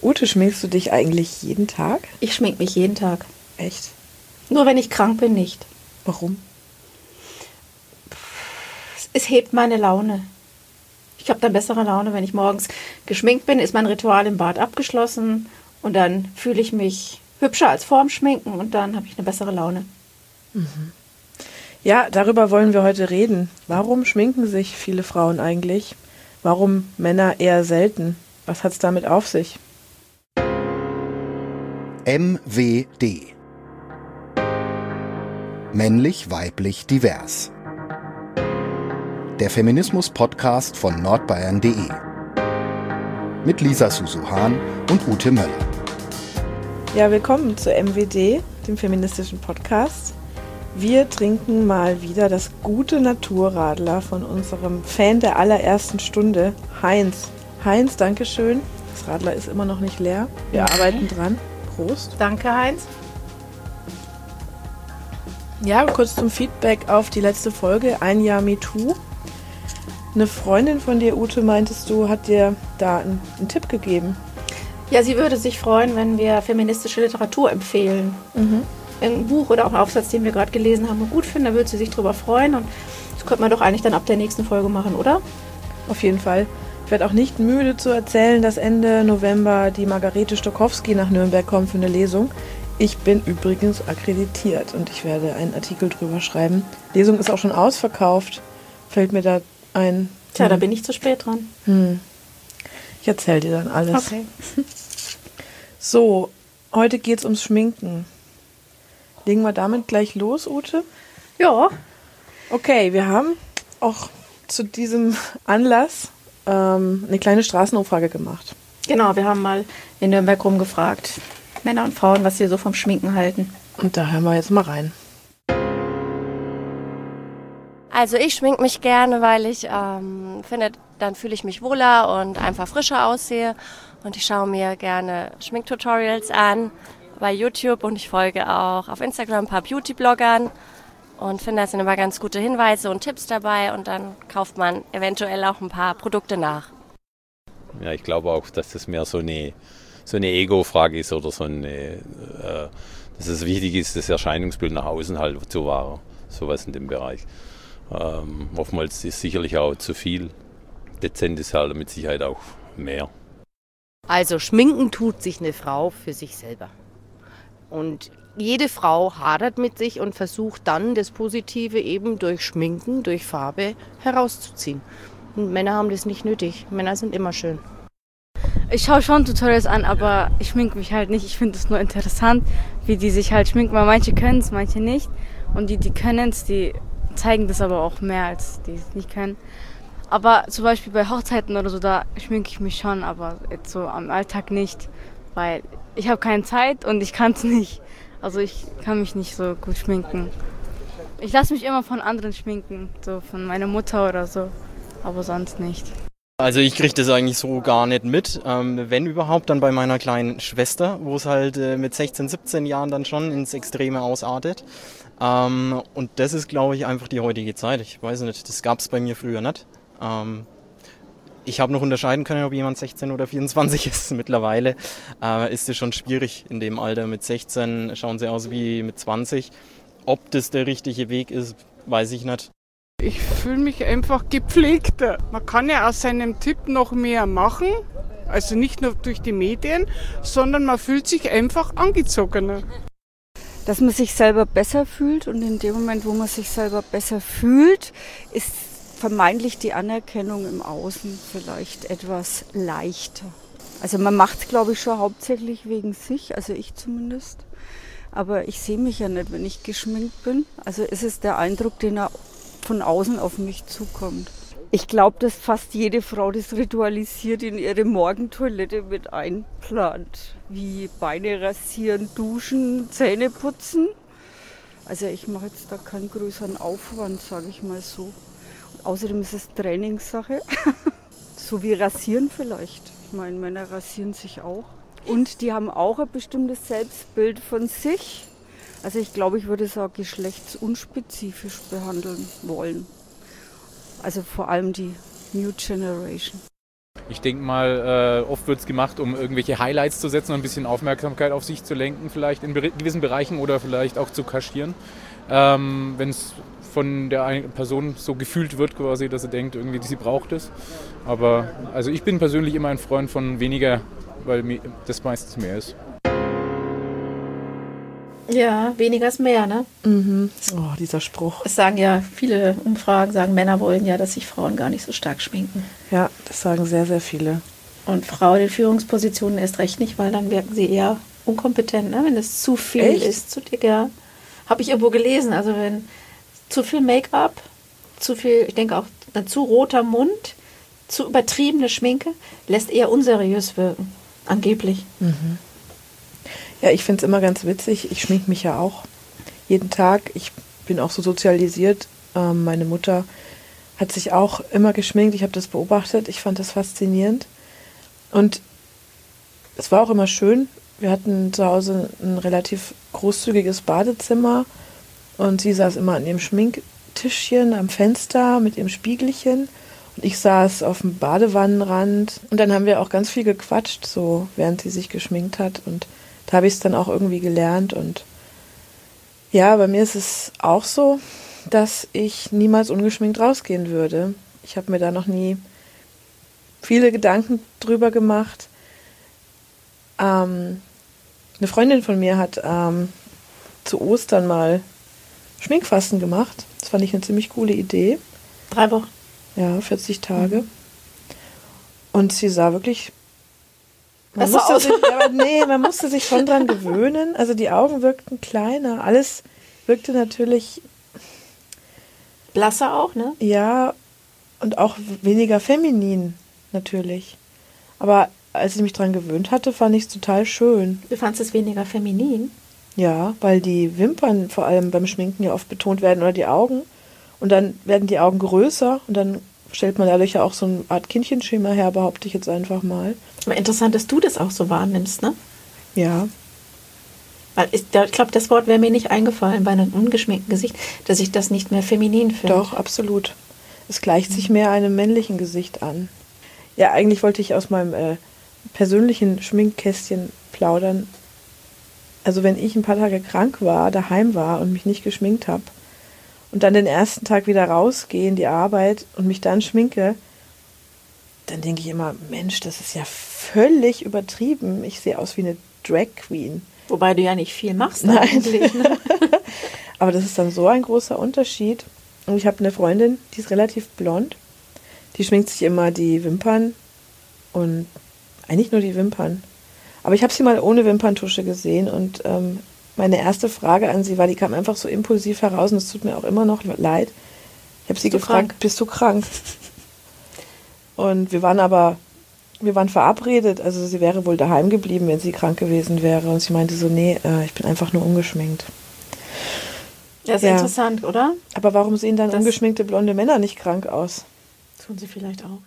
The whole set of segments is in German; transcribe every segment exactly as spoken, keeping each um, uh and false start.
Ute, schminkst du dich eigentlich jeden Tag? Ich schmink mich jeden Tag. Echt? Nur wenn ich krank bin, nicht. Warum? Es hebt meine Laune. Ich habe dann bessere Laune, wenn ich morgens geschminkt bin, ist mein Ritual im Bad abgeschlossen und dann fühle ich mich hübscher als vorm Schminken und dann habe ich eine bessere Laune. Mhm. Ja, darüber wollen wir heute reden. Warum schminken sich viele Frauen eigentlich? Warum Männer eher selten? Was hat es damit auf sich? M W D. Männlich, weiblich, divers. Der Feminismus-Podcast von nordbayern punkt de. Mit Lisa Susuhan und Ute Möller. Ja, willkommen zu M W D, dem feministischen Podcast. Wir trinken mal wieder das gute Naturradler von unserem Fan der allerersten Stunde, Heinz. Heinz, dankeschön. Das Radler ist immer noch nicht leer. Wir okay. arbeiten dran. Prost. Danke, Heinz. Ja, kurz zum Feedback auf die letzte Folge, ein Jahr MeToo. Eine Freundin von dir, Ute, meintest du, hat dir da einen, einen Tipp gegeben. Ja, sie würde sich freuen, wenn wir feministische Literatur empfehlen. Mhm. Ein Buch oder auch ein Aufsatz, den wir gerade gelesen haben, und gut finden, da würde sie sich drüber freuen. Und das könnte man doch eigentlich dann ab der nächsten Folge machen, oder? Auf jeden Fall. Ich werde auch nicht müde zu erzählen, dass Ende November die Margarete Stokowski nach Nürnberg kommt für eine Lesung. Ich bin übrigens akkreditiert und ich werde einen Artikel drüber schreiben. Die Lesung ist auch schon ausverkauft. Fällt mir da ein. Tja, hm. da bin ich zu spät dran. Hm. Ich erzähle dir dann alles. Okay. So, heute geht es ums Schminken. Legen wir damit gleich los, Ute? Ja. Okay, wir haben auch zu diesem Anlass ähm, eine kleine Straßenumfrage gemacht. Genau, wir haben mal in Nürnberg rumgefragt, Männer und Frauen, was sie so vom Schminken halten. Und da hören wir jetzt mal rein. Also ich schminke mich gerne, weil ich ähm, finde, dann fühle ich mich wohler und einfach frischer aussehe. Und ich schaue mir gerne Schminktutorials an bei YouTube und ich folge auch auf Instagram ein paar Beauty-Bloggern und finde, da sind immer ganz gute Hinweise und Tipps dabei und dann kauft man eventuell auch ein paar Produkte nach. Ja, ich glaube auch, dass das mehr so eine, so eine Ego-Frage ist oder so eine, äh, dass es wichtig ist, das Erscheinungsbild nach außen halt zu wahren, sowas in dem Bereich. Ähm, oftmals ist sicherlich auch zu viel. Dezent ist halt mit Sicherheit auch mehr. Also schminken tut sich eine Frau für sich selber. Und jede Frau hadert mit sich und versucht dann das Positive eben durch Schminken, durch Farbe herauszuziehen. Und Männer haben das nicht nötig. Männer sind immer schön. Ich schaue schon Tutorials an, aber ich schminke mich halt nicht. Ich finde es nur interessant, wie die sich halt schminken, weil manche können es, manche nicht. Und die, die können es, die zeigen das aber auch mehr, als die es nicht können. Aber zum Beispiel bei Hochzeiten oder so, da schminke ich mich schon, aber jetzt so am Alltag nicht, weil ich habe keine Zeit und ich kann es nicht. Also ich kann mich nicht so gut schminken. Ich lasse mich immer von anderen schminken, so von meiner Mutter oder so, aber sonst nicht. Also ich kriege das eigentlich so gar nicht mit, ähm, wenn überhaupt dann bei meiner kleinen Schwester, wo es halt äh, mit sechzehn, siebzehn Jahren dann schon ins Extreme ausartet. Ähm, und das ist, glaube ich, einfach die heutige Zeit. Ich weiß nicht, das gab es bei mir früher nicht. Ähm, ich habe noch unterscheiden können, ob jemand sechzehn oder vierundzwanzig ist. Mittlerweile äh, ist es schon schwierig in dem Alter. Mit sechzehn schauen sie aus wie mit zwanzig. Ob das der richtige Weg ist, weiß ich nicht. Ich fühle mich einfach gepflegter. Man kann ja aus seinem Tipp noch mehr machen, also nicht nur durch die Medien, sondern man fühlt sich einfach angezogener. Dass man sich selber besser fühlt und in dem Moment, wo man sich selber besser fühlt, ist vermeintlich die Anerkennung im Außen vielleicht etwas leichter. Also man macht es, glaube ich, schon hauptsächlich wegen sich, also ich zumindest. Aber ich sehe mich ja nicht, wenn ich geschminkt bin. Also ist es der Eindruck, den er von außen auf mich zukommt. Ich glaube, dass fast jede Frau das ritualisiert in ihre Morgentoilette mit einplant. Wie Beine rasieren, duschen, Zähne putzen. Also ich mache jetzt da keinen größeren Aufwand, sage ich mal so. Und außerdem ist es Trainingssache. So wie rasieren vielleicht. Ich meine, Männer rasieren sich auch. Und die haben auch ein bestimmtes Selbstbild von sich. Also ich glaube, ich würde es auch geschlechtsunspezifisch behandeln wollen. Also vor allem die New Generation. Ich denke mal, äh, oft wird es gemacht, um irgendwelche Highlights zu setzen und ein bisschen Aufmerksamkeit auf sich zu lenken, vielleicht in be- gewissen Bereichen oder vielleicht auch zu kaschieren. Ähm, wenn es von der einen Person so gefühlt wird, quasi, dass sie denkt, irgendwie, sie braucht es. Aber also ich bin persönlich immer ein Freund von weniger, weil mir das meistens mehr ist. Ja, weniger ist mehr, ne? Mhm. Oh, dieser Spruch. Es sagen ja, viele Umfragen sagen, Männer wollen ja, dass sich Frauen gar nicht so stark schminken. Ja, das sagen sehr, sehr viele. Und Frauen in Führungspositionen erst recht nicht, weil dann wirken sie eher unkompetent, ne? Wenn es zu viel Echt? ist, zu dick, ja. Habe ich irgendwo gelesen. Also wenn zu viel Make-up, zu viel, ich denke auch, ein zu roter Mund, zu übertriebene Schminke, lässt eher unseriös wirken. Angeblich. Mhm. Ja, ich finde es immer ganz witzig. Ich schminke mich ja auch jeden Tag. Ich bin auch so sozialisiert. Ähm, meine Mutter hat sich auch immer geschminkt. Ich habe das beobachtet. Ich fand das faszinierend. Und es war auch immer schön. Wir hatten zu Hause ein relativ großzügiges Badezimmer. Und sie saß immer an ihrem Schminktischchen am Fenster mit ihrem Spiegelchen. Und ich saß auf dem Badewannenrand. Und dann haben wir auch ganz viel gequatscht, so während sie sich geschminkt hat. Und da habe ich es dann auch irgendwie gelernt. Und ja, bei mir ist es auch so, dass ich niemals ungeschminkt rausgehen würde. Ich habe mir da noch nie viele Gedanken drüber gemacht. Ähm, eine Freundin von mir hat ähm, zu Ostern mal Schminkfasten gemacht. Das fand ich eine ziemlich coole Idee. Drei Wochen. Ja, vierzig Tage. Mhm. Und sie sah wirklich... Man Besser musste, aus. sich, ja, nee, man musste sich schon dran gewöhnen. Also die Augen wirkten kleiner. Alles wirkte natürlich... Blasser auch, ne? Ja, und auch weniger feminin natürlich. Aber als ich mich dran gewöhnt hatte, fand ich es total schön. Du fandst es weniger feminin? Ja, weil die Wimpern vor allem beim Schminken ja oft betont werden oder die Augen. Und dann werden die Augen größer und dann stellt man dadurch ja auch so eine Art Kindchenschema her, behaupte ich jetzt einfach mal. Aber interessant, dass du das auch so wahrnimmst, ne? Ja. Weil ich, ich glaube, das Wort wäre mir nicht eingefallen bei einem ungeschminkten Gesicht, dass ich das nicht mehr feminin finde. Doch, absolut. Es gleicht sich mehr einem männlichen Gesicht an. Ja, eigentlich wollte ich aus meinem äh, persönlichen Schminkkästchen plaudern. Also wenn ich ein paar Tage krank war, daheim war und mich nicht geschminkt habe und dann den ersten Tag wieder rausgehe in die Arbeit und mich dann schminke, dann denke ich immer, Mensch, das ist ja völlig übertrieben. Ich sehe aus wie eine Drag Queen. Wobei du ja nicht viel machst Nein. eigentlich. Ne? Aber das ist dann so ein großer Unterschied. Und ich habe eine Freundin, die ist relativ blond. Die schminkt sich immer die Wimpern und eigentlich nur die Wimpern. Aber ich habe sie mal ohne Wimperntusche gesehen und ähm, meine erste Frage an sie war, die kam einfach so impulsiv heraus und es tut mir auch immer noch leid. Ich habe sie gefragt, krank? bist du krank? Und wir waren aber, wir waren verabredet, also sie wäre wohl daheim geblieben, wenn sie krank gewesen wäre. Und sie meinte so, nee, äh, ich bin einfach nur ungeschminkt. Das ist Ja. interessant, oder? Aber warum sehen dann Das- ungeschminkte blonde Männer nicht krank aus? Tun sie vielleicht auch.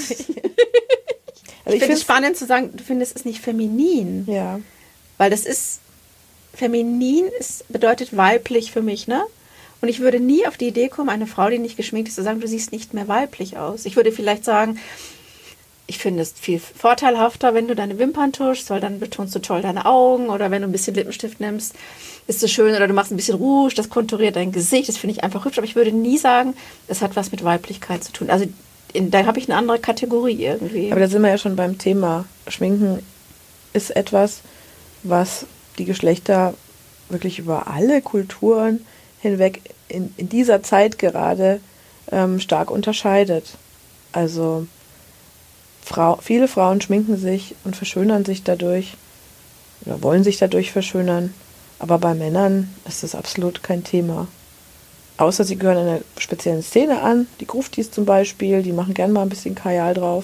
Also Ich finde es find's- spannend zu sagen, du findest es nicht feminin. Ja. Weil das ist, feminin ist, bedeutet weiblich für mich, ne? Und ich würde nie auf die Idee kommen, eine Frau, die nicht geschminkt ist, zu sagen, du siehst nicht mehr weiblich aus. Ich würde vielleicht sagen, ich finde es viel vorteilhafter, wenn du deine Wimpern tuschst, weil dann betonst du toll deine Augen. Oder wenn du ein bisschen Lippenstift nimmst, ist es schön. Oder du machst ein bisschen Rouge, das konturiert dein Gesicht. Das finde ich einfach hübsch. Aber ich würde nie sagen, das hat was mit Weiblichkeit zu tun. Also in, da habe ich eine andere Kategorie irgendwie. Aber da sind wir ja schon beim Thema. Schminken ist etwas, was die Geschlechter wirklich über alle Kulturen hinweg in, in dieser Zeit gerade ähm, stark unterscheidet. Also Frau, viele Frauen schminken sich und verschönern sich dadurch oder wollen sich dadurch verschönern. Aber bei Männern ist das absolut kein Thema. Außer sie gehören einer speziellen Szene an, die Gruftis zum Beispiel, die machen gern mal ein bisschen Kajal drauf.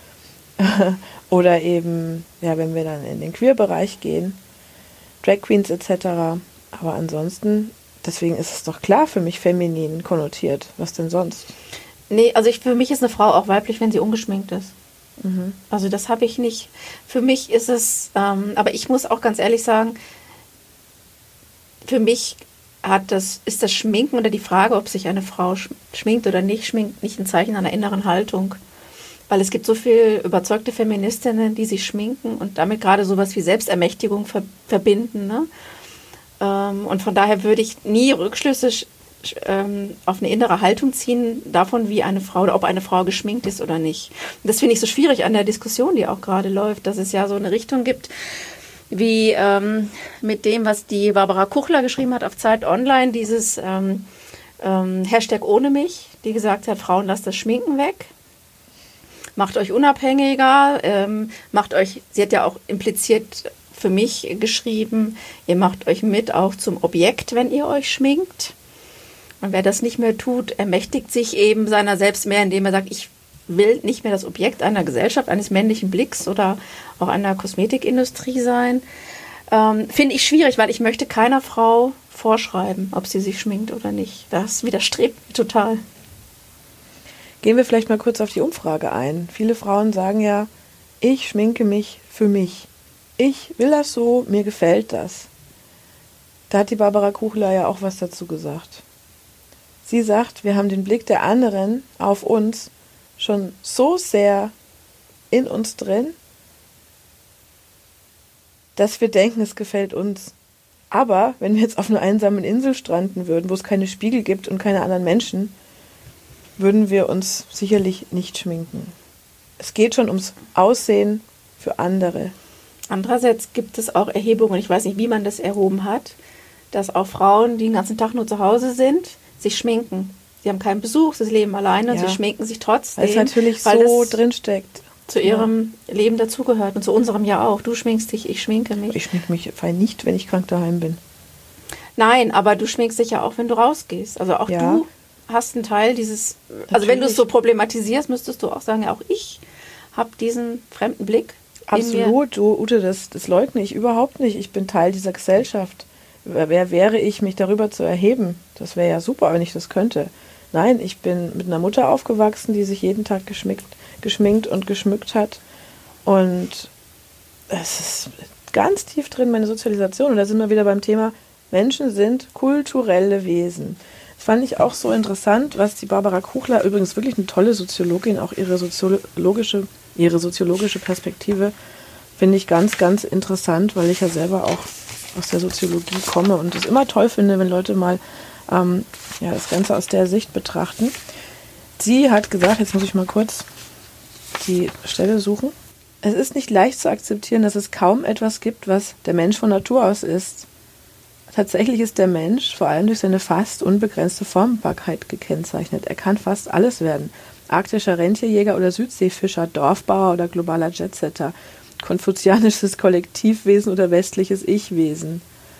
Oder eben, ja, wenn wir dann in den Queer-Bereich gehen, Drag Queens et cetera. Aber ansonsten, deswegen ist es doch klar für mich feminin konnotiert. Was denn sonst? Nee, also ich, für mich ist eine Frau auch weiblich, wenn sie ungeschminkt ist. Mhm. Also das habe ich nicht. Für mich ist es, ähm, aber ich muss auch ganz ehrlich sagen, für mich hat das, ist das Schminken oder die Frage, ob sich eine Frau sch- schminkt oder nicht schminkt, nicht ein Zeichen einer inneren Haltung. Weil es gibt so viele überzeugte Feministinnen, die sich schminken und damit gerade sowas wie Selbstermächtigung ver- verbinden. Ne? Ähm, und von daher würde ich nie Rückschlüsse sch- ähm, auf eine innere Haltung ziehen davon, wie eine Frau oder ob eine Frau geschminkt ist oder nicht. Und das finde ich so schwierig an der Diskussion, die auch gerade läuft, dass es ja so eine Richtung gibt, wie ähm, mit dem, was die Barbara Kuchler geschrieben hat auf Zeit Online, dieses ähm, ähm, Hashtag ohne mich, die gesagt hat, Frauen, lasst das Schminken weg. Macht euch unabhängiger, ähm, macht euch, sie hat ja auch impliziert für mich geschrieben, ihr macht euch mit auch zum Objekt, wenn ihr euch schminkt. Und wer das nicht mehr tut, ermächtigt sich eben seiner selbst mehr, indem er sagt, ich will nicht mehr das Objekt einer Gesellschaft, eines männlichen Blicks oder auch einer Kosmetikindustrie sein. Ähm, finde ich schwierig, weil ich möchte keiner Frau vorschreiben, ob sie sich schminkt oder nicht. Das widerstrebt mir total. Gehen wir vielleicht mal kurz auf die Umfrage ein. Viele Frauen sagen ja, ich schminke mich für mich. Ich will das so, mir gefällt das. Da hat die Barbara Kuchler ja auch was dazu gesagt. Sie sagt, wir haben den Blick der anderen auf uns schon so sehr in uns drin, dass wir denken, es gefällt uns. Aber wenn wir jetzt auf einer einsamen Insel stranden würden, wo es keine Spiegel gibt und keine anderen Menschen, würden wir uns sicherlich nicht schminken. Es geht schon ums Aussehen für andere. Andererseits gibt es auch Erhebungen, ich weiß nicht, wie man das erhoben hat, dass auch Frauen, die den ganzen Tag nur zu Hause sind, sich schminken. Sie haben keinen Besuch, sie leben alleine und Ja. sie schminken sich trotzdem. Weil es natürlich weil so es drinsteckt. zu ihrem Leben dazugehört und zu unserem ja auch. Du schminkst dich, ich schminke mich. Ich schminke mich vor allem nicht, wenn ich krank daheim bin. Nein, aber du schminkst dich ja auch, wenn du rausgehst. Also auch Ja. du hast einen Teil dieses, also wenn du es so problematisierst, müsstest du auch sagen, ja auch ich habe diesen fremden Blick. in mir. Absolut, du, Ute, das, das leugne ich überhaupt nicht. Ich bin Teil dieser Gesellschaft. Wer, wer wäre ich, mich darüber zu erheben? Das wäre ja super, wenn ich das könnte. Nein, ich bin mit einer Mutter aufgewachsen, die sich jeden Tag geschminkt, geschminkt und geschmückt hat. Und es ist ganz tief drin, meine Sozialisation. Und da sind wir wieder beim Thema, Menschen sind kulturelle Wesen. Das fand ich auch so interessant, was die Barbara Kuchler, übrigens wirklich eine tolle Soziologin, auch ihre soziologische, ihre soziologische Perspektive finde ich ganz, ganz interessant, weil ich ja selber auch aus der Soziologie komme und es immer toll finde, wenn Leute mal ähm, ja, das Ganze aus der Sicht betrachten. Sie hat gesagt, jetzt muss ich mal kurz die Stelle suchen. Es ist nicht leicht zu akzeptieren, dass es kaum etwas gibt, was der Mensch von Natur aus ist. Tatsächlich ist der Mensch vor allem durch seine fast unbegrenzte Formbarkeit gekennzeichnet. Er kann fast alles werden. Arktischer Rentierjäger oder Südseefischer, Dorfbauer oder globaler Jetsetter, konfuzianisches Kollektivwesen oder westliches Ich-Wesen.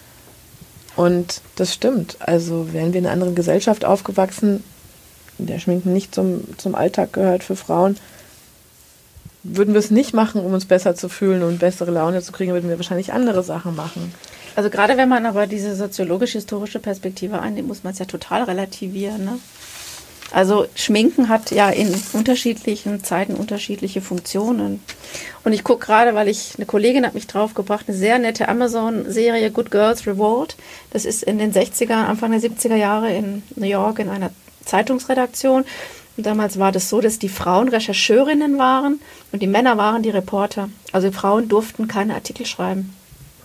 Und das stimmt. Also wären wir in einer anderen Gesellschaft aufgewachsen, in der Schminken nicht zum, zum Alltag gehört für Frauen, würden wir es nicht machen, um uns besser zu fühlen und bessere Laune zu kriegen, würden wir wahrscheinlich andere Sachen machen. Also gerade wenn man aber diese soziologisch-historische Perspektive einnimmt, muss man es ja total relativieren. Ne? Also Schminken hat ja in unterschiedlichen Zeiten unterschiedliche Funktionen. Und ich gucke gerade, weil ich, eine Kollegin hat mich draufgebracht, eine sehr nette Amazon-Serie Good Girls Revolt. Das ist in den sechziger, Anfang der siebziger Jahre in New York in einer Zeitungsredaktion. Und damals war das so, dass die Frauen Rechercheurinnen waren und die Männer waren die Reporter. Also die Frauen durften keine Artikel schreiben.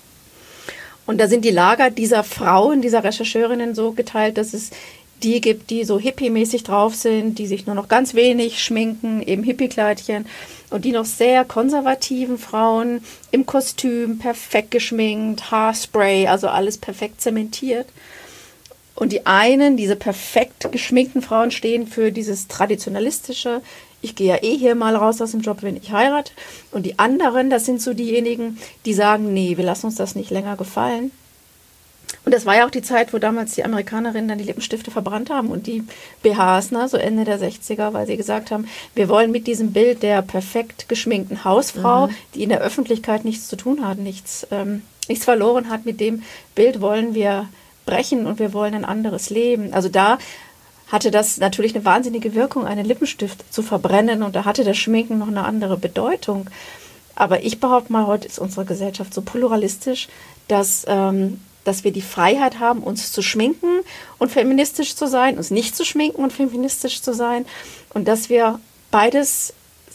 Und da sind die Lager dieser Frauen, dieser Rechercheurinnen so geteilt, dass es die gibt, die so hippie-mäßig drauf sind, die sich nur noch ganz wenig schminken, eben Hippie-Kleidchen. Und die noch sehr konservativen Frauen im Kostüm, perfekt geschminkt, Haarspray, also alles perfekt zementiert. Und die einen, diese perfekt geschminkten Frauen, stehen für dieses traditionalistische, ich gehe ja eh hier mal raus aus dem Job, wenn ich heirate. Und die anderen, das sind so diejenigen, die sagen, nee, wir lassen uns das nicht länger gefallen. Und das war ja auch die Zeit, wo damals die Amerikanerinnen dann die Lippenstifte verbrannt haben und die B Hs, ne, so Ende der sechziger, weil sie gesagt haben, wir wollen mit diesem Bild der perfekt geschminkten Hausfrau, mhm. die in der Öffentlichkeit nichts zu tun hat, nichts, ähm, nichts verloren hat, mit dem Bild wollen wir brechen und wir wollen ein anderes Leben. Also da hatte das natürlich eine wahnsinnige Wirkung, einen Lippenstift zu verbrennen, und da hatte das Schminken noch eine andere Bedeutung. Aber ich behaupte mal, heute ist unsere Gesellschaft so pluralistisch, dass, ähm, dass wir die Freiheit haben, uns zu schminken und feministisch zu sein, uns nicht zu schminken und feministisch zu sein, und dass wir beides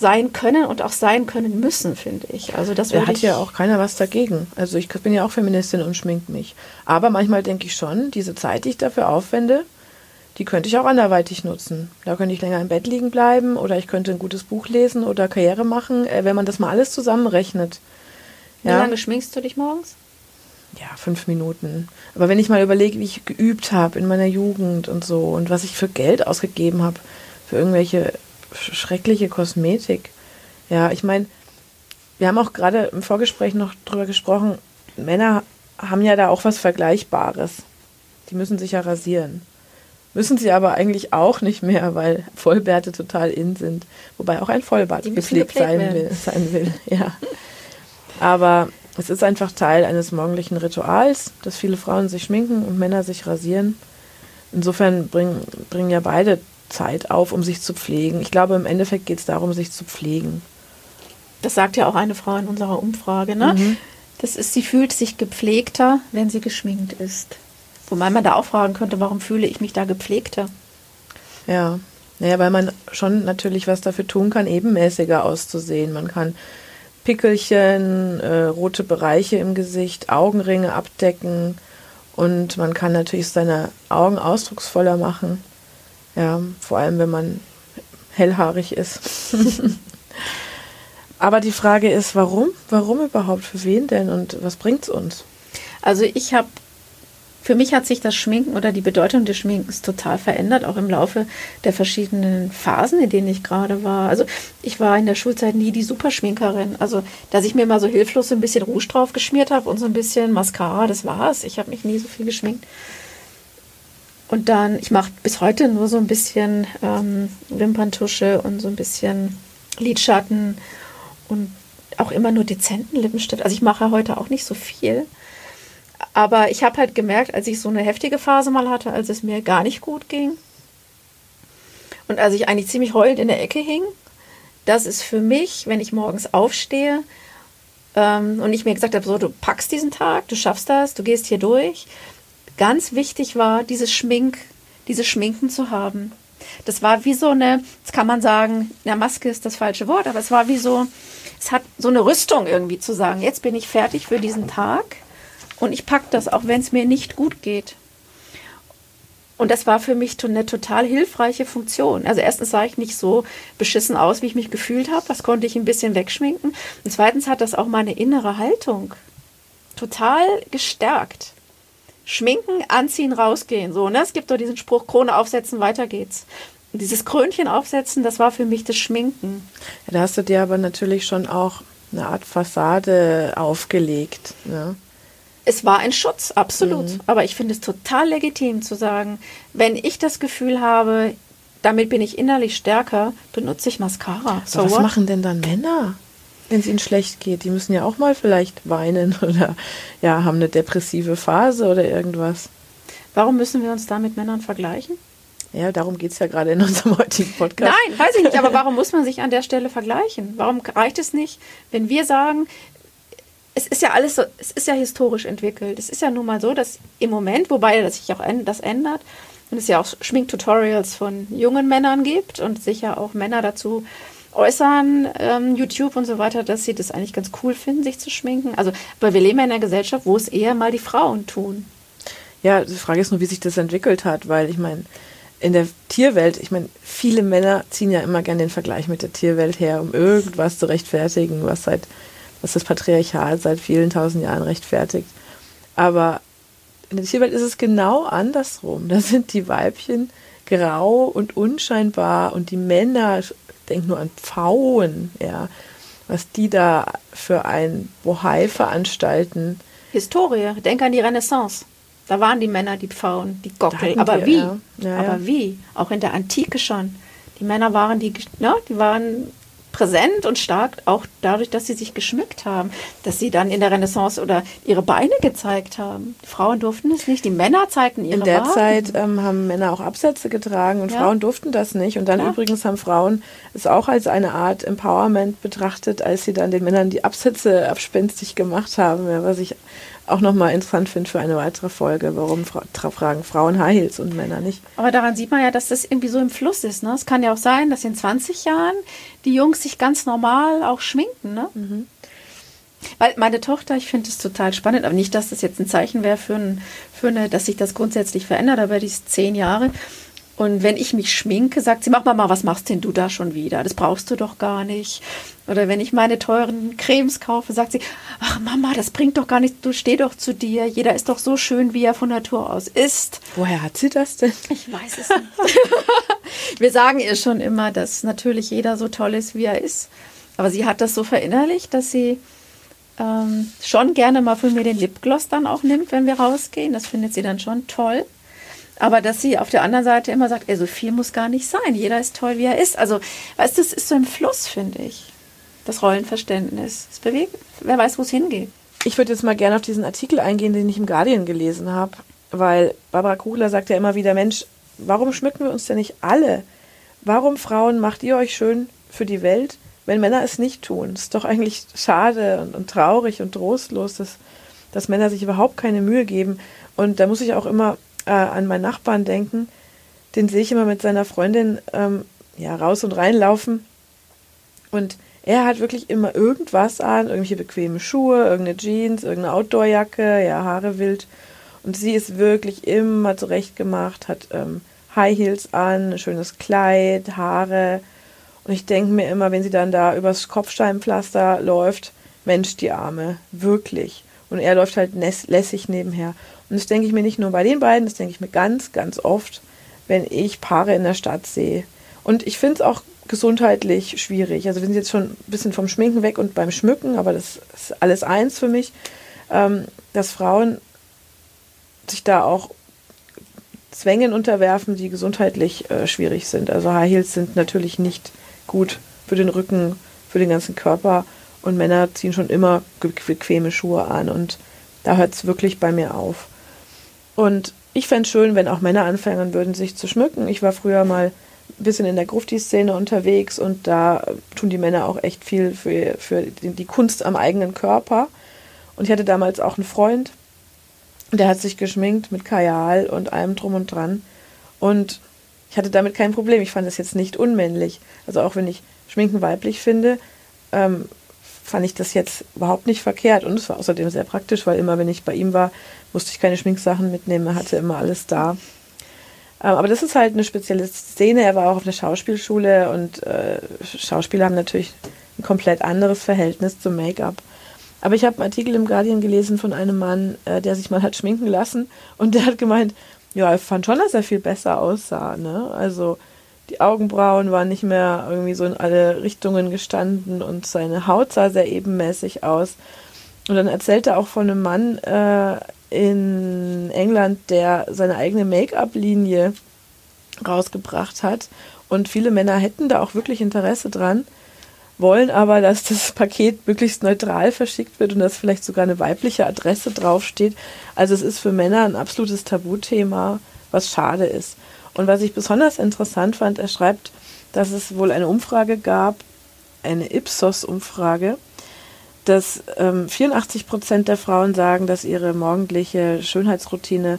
sein können und auch sein können müssen, finde ich. Also das Da hat ich ja auch keiner was dagegen. Also ich bin ja auch Feministin und schmink mich. Aber manchmal denke ich schon, diese Zeit, die ich dafür aufwende, die könnte ich auch anderweitig nutzen. Da könnte ich länger im Bett liegen bleiben oder ich könnte ein gutes Buch lesen oder Karriere machen, äh, wenn man das mal alles zusammenrechnet. Wie Ja. lange schminkst du dich morgens? Ja, fünf Minuten. Aber wenn ich mal überlege, wie ich geübt habe in meiner Jugend und so und was ich für Geld ausgegeben habe für irgendwelche sch- schreckliche Kosmetik. Ja, ich meine, wir haben auch gerade im Vorgespräch noch drüber gesprochen, Männer haben ja da auch was Vergleichbares. Die müssen sich ja rasieren. Müssen sie aber eigentlich auch nicht mehr, weil Vollbärte total in sind. Wobei auch ein Vollbart Die müssen gepflegt gepflegt sein werden. will, sein will. Ja. Aber es ist einfach Teil eines morgendlichen Rituals, dass viele Frauen sich schminken und Männer sich rasieren. Insofern bringen, bringen ja beide Zeit auf, um sich zu pflegen. Ich glaube, im Endeffekt geht es darum, sich zu pflegen. Das sagt ja auch eine Frau in unserer Umfrage, ne? Mhm. Das ist, sie fühlt sich gepflegter, wenn sie geschminkt ist. Wobei man da auch fragen könnte, warum fühle ich mich da gepflegter? Ja, naja, weil man schon natürlich was dafür tun kann, ebenmäßiger auszusehen. Man kann Pickelchen, äh, rote Bereiche im Gesicht, Augenringe abdecken und man kann natürlich seine Augen ausdrucksvoller machen. Ja, vor allem, wenn man hellhaarig ist. Aber die Frage ist, warum? Warum überhaupt? Für wen denn? Und was bringt's uns? Also ich habe, für mich hat sich das Schminken oder die Bedeutung des Schminkens total verändert, auch im Laufe der verschiedenen Phasen, in denen ich gerade war. Also ich war in der Schulzeit nie die Superschminkerin. Also dass ich mir mal so hilflos so ein bisschen Rouge drauf geschmiert habe und so ein bisschen Mascara, das war's. Ich habe mich nie so viel geschminkt. Und dann, ich mache bis heute nur so ein bisschen ähm, Wimperntusche und so ein bisschen Lidschatten und auch immer nur dezenten Lippenstift. Also ich mache heute auch nicht so viel. Aber ich habe halt gemerkt, als ich so eine heftige Phase mal hatte, als es mir gar nicht gut ging und als ich eigentlich ziemlich heulend in der Ecke hing, dass es für mich, wenn ich morgens aufstehe ähm, und ich mir gesagt habe, so, du packst diesen Tag, du schaffst das, du gehst hier durch, ganz wichtig war, dieses Schmink, dieses Schminken zu haben. Das war wie so eine, jetzt kann man sagen, na, Maske ist das falsche Wort, aber es war wie so, es hat so eine Rüstung irgendwie zu sagen, jetzt bin ich fertig für diesen Tag. Und ich packe das, auch wenn es mir nicht gut geht. Und das war für mich to- eine total hilfreiche Funktion. Also erstens sah ich nicht so beschissen aus, wie ich mich gefühlt habe. Das konnte ich ein bisschen wegschminken. Und zweitens hat das auch meine innere Haltung total gestärkt. Schminken, anziehen, rausgehen. So, ne? Es gibt doch diesen Spruch, Krone aufsetzen, weiter geht's. Und dieses Krönchen aufsetzen, das war für mich das Schminken. Ja, da hast du dir aber natürlich schon auch eine Art Fassade aufgelegt, ne? Es war ein Schutz, absolut. Mhm. Aber ich finde es total legitim zu sagen, wenn ich das Gefühl habe, damit bin ich innerlich stärker, benutze ich Mascara. So Aber was what? machen denn dann Männer, wenn es ihnen schlecht geht? Die müssen ja auch mal vielleicht weinen oder ja, haben eine depressive Phase oder irgendwas. Warum müssen wir uns da mit Männern vergleichen? Ja, darum geht es ja gerade in unserem heutigen Podcast. Nein, weiß ich nicht, aber warum muss man sich an der Stelle vergleichen? Warum reicht es nicht, wenn wir sagen, es ist ja alles so, es ist ja historisch entwickelt. Es ist ja nun mal so, dass im Moment, wobei das sich auch en- das ändert, und es ja auch Schminktutorials von jungen Männern gibt und sich ja auch Männer dazu äußern, ähm, YouTube und so weiter, dass sie das eigentlich ganz cool finden, sich zu schminken. Also, aber wir leben ja in einer Gesellschaft, wo es eher mal die Frauen tun. Ja, die Frage ist nur, wie sich das entwickelt hat, weil ich meine, in der Tierwelt, ich meine, viele Männer ziehen ja immer gerne den Vergleich mit der Tierwelt her, um irgendwas zu rechtfertigen, was seit was das Patriarchat seit vielen tausend Jahren rechtfertigt. Aber in der Tierwelt ist es genau andersrum. Da sind die Weibchen grau und unscheinbar und die Männer, denk nur an Pfauen, ja, was die da für ein Bohai veranstalten. Historie, denk an die Renaissance. Da waren die Männer, die Pfauen, die Gockel. hatten Aber die, wie? ja. Ja, Aber ja. wie? Auch in der Antike schon. Die Männer waren die, ne, die waren präsent und stark, auch dadurch, dass sie sich geschmückt haben, dass sie dann in der Renaissance oder ihre Beine gezeigt haben. Die Frauen durften es nicht, die Männer zeigten ihre In der Waden. Zeit ähm, haben Männer auch Absätze getragen und Ja. Frauen durften das nicht. Und dann Klar. übrigens haben Frauen es auch als eine Art Empowerment betrachtet, als sie dann den Männern die Absätze abspenstig gemacht haben, ja, was ich auch nochmal interessant finde für eine weitere Folge, warum fra- tragen Frauen High Heels und Männer nicht. Aber daran sieht man ja, dass das irgendwie so im Fluss ist. Ne? Es kann ja auch sein, dass in zwanzig Jahren die Jungs sich ganz normal auch schminken. Ne? Mhm. Weil meine Tochter, ich finde es total spannend, aber nicht, dass das jetzt ein Zeichen wäre für, ein, für eine, dass sich das grundsätzlich verändert, aber die ist zehn Jahre. Und wenn ich mich schminke, sagt sie, mach mal, was machst denn du da schon wieder? Das brauchst du doch gar nicht. Oder wenn ich meine teuren Cremes kaufe, sagt sie, ach Mama, das bringt doch gar nichts, du steh doch zu dir. Jeder ist doch so schön, wie er von Natur aus ist. Woher hat sie das denn? Ich weiß es nicht. Wir sagen ihr schon immer, dass natürlich jeder so toll ist, wie er ist. Aber sie hat das so verinnerlicht, dass sie ähm, schon gerne mal von mir den Lipgloss dann auch nimmt, wenn wir rausgehen. Das findet sie dann schon toll. Aber dass sie auf der anderen Seite immer sagt, ey, so viel muss gar nicht sein. Jeder ist toll, wie er ist. Also, weißt du, das ist so im Fluss, finde ich. Das Rollenverständnis. Es bewegt, wer weiß, wo es hingeht. Ich würde jetzt mal gerne auf diesen Artikel eingehen, den ich im Guardian gelesen habe. Weil Barbara Kugler sagt ja immer wieder, Mensch, warum schmücken wir uns denn nicht alle? Warum, Frauen, macht ihr euch schön für die Welt, wenn Männer es nicht tun? Es ist doch eigentlich schade und, und traurig und trostlos, dass, dass Männer sich überhaupt keine Mühe geben. Und da muss ich auch immer Äh, an meinen Nachbarn denken, den sehe ich immer mit seiner Freundin ähm, ja, raus und reinlaufen und er hat wirklich immer irgendwas an, irgendwelche bequeme Schuhe, irgendeine Jeans, irgendeine Outdoorjacke, ja, Haare wild und sie ist wirklich immer zurechtgemacht, hat ähm, High Heels an, ein schönes Kleid, Haare und ich denke mir immer, wenn sie dann da übers Kopfsteinpflaster läuft, Mensch, die Arme, wirklich. Und er läuft halt lässig nebenher. Und das denke ich mir nicht nur bei den beiden, das denke ich mir ganz, ganz oft, wenn ich Paare in der Stadt sehe. Und ich finde es auch gesundheitlich schwierig. Also wir sind jetzt schon ein bisschen vom Schminken weg und beim Schmücken, aber das ist alles eins für mich, ähm, dass Frauen sich da auch Zwängen unterwerfen, die gesundheitlich äh, schwierig sind. Also High Heels sind natürlich nicht gut für den Rücken, für den ganzen Körper. Und Männer ziehen schon immer bequeme Schuhe an und da hört es wirklich bei mir auf. Und ich fände es schön, wenn auch Männer anfangen würden, sich zu schmücken. Ich war früher mal ein bisschen in der Grufti-Szene unterwegs und da tun die Männer auch echt viel für, für die, die Kunst am eigenen Körper. Und ich hatte damals auch einen Freund, der hat sich geschminkt mit Kajal und allem drum und dran. Und ich hatte damit kein Problem. Ich fand das jetzt nicht unmännlich. Also auch wenn ich Schminken weiblich finde, ähm, fand ich das jetzt überhaupt nicht verkehrt. Und es war außerdem sehr praktisch, weil immer, wenn ich bei ihm war, musste ich keine Schminksachen mitnehmen. Er hatte immer alles da. Ähm, aber das ist halt eine spezielle Szene. Er war auch auf der Schauspielschule und äh, Schauspieler haben natürlich ein komplett anderes Verhältnis zum Make-up. Aber ich habe einen Artikel im Guardian gelesen von einem Mann, äh, der sich mal hat schminken lassen und der hat gemeint, ja, er fand schon, dass er viel besser aussah. Ne? Also die Augenbrauen waren nicht mehr irgendwie so in alle Richtungen gestanden und seine Haut sah sehr ebenmäßig aus. Und dann erzählt er auch von einem Mann äh, in England, der seine eigene Make-up-Linie rausgebracht hat. Und viele Männer hätten da auch wirklich Interesse dran, wollen aber, dass das Paket möglichst neutral verschickt wird und dass vielleicht sogar eine weibliche Adresse draufsteht. Also es ist für Männer ein absolutes Tabuthema, was schade ist. Und was ich besonders interessant fand, er schreibt, dass es wohl eine Umfrage gab, eine Ipsos-Umfrage, dass ähm, vierundachtzig Prozent der Frauen sagen, dass ihre morgendliche Schönheitsroutine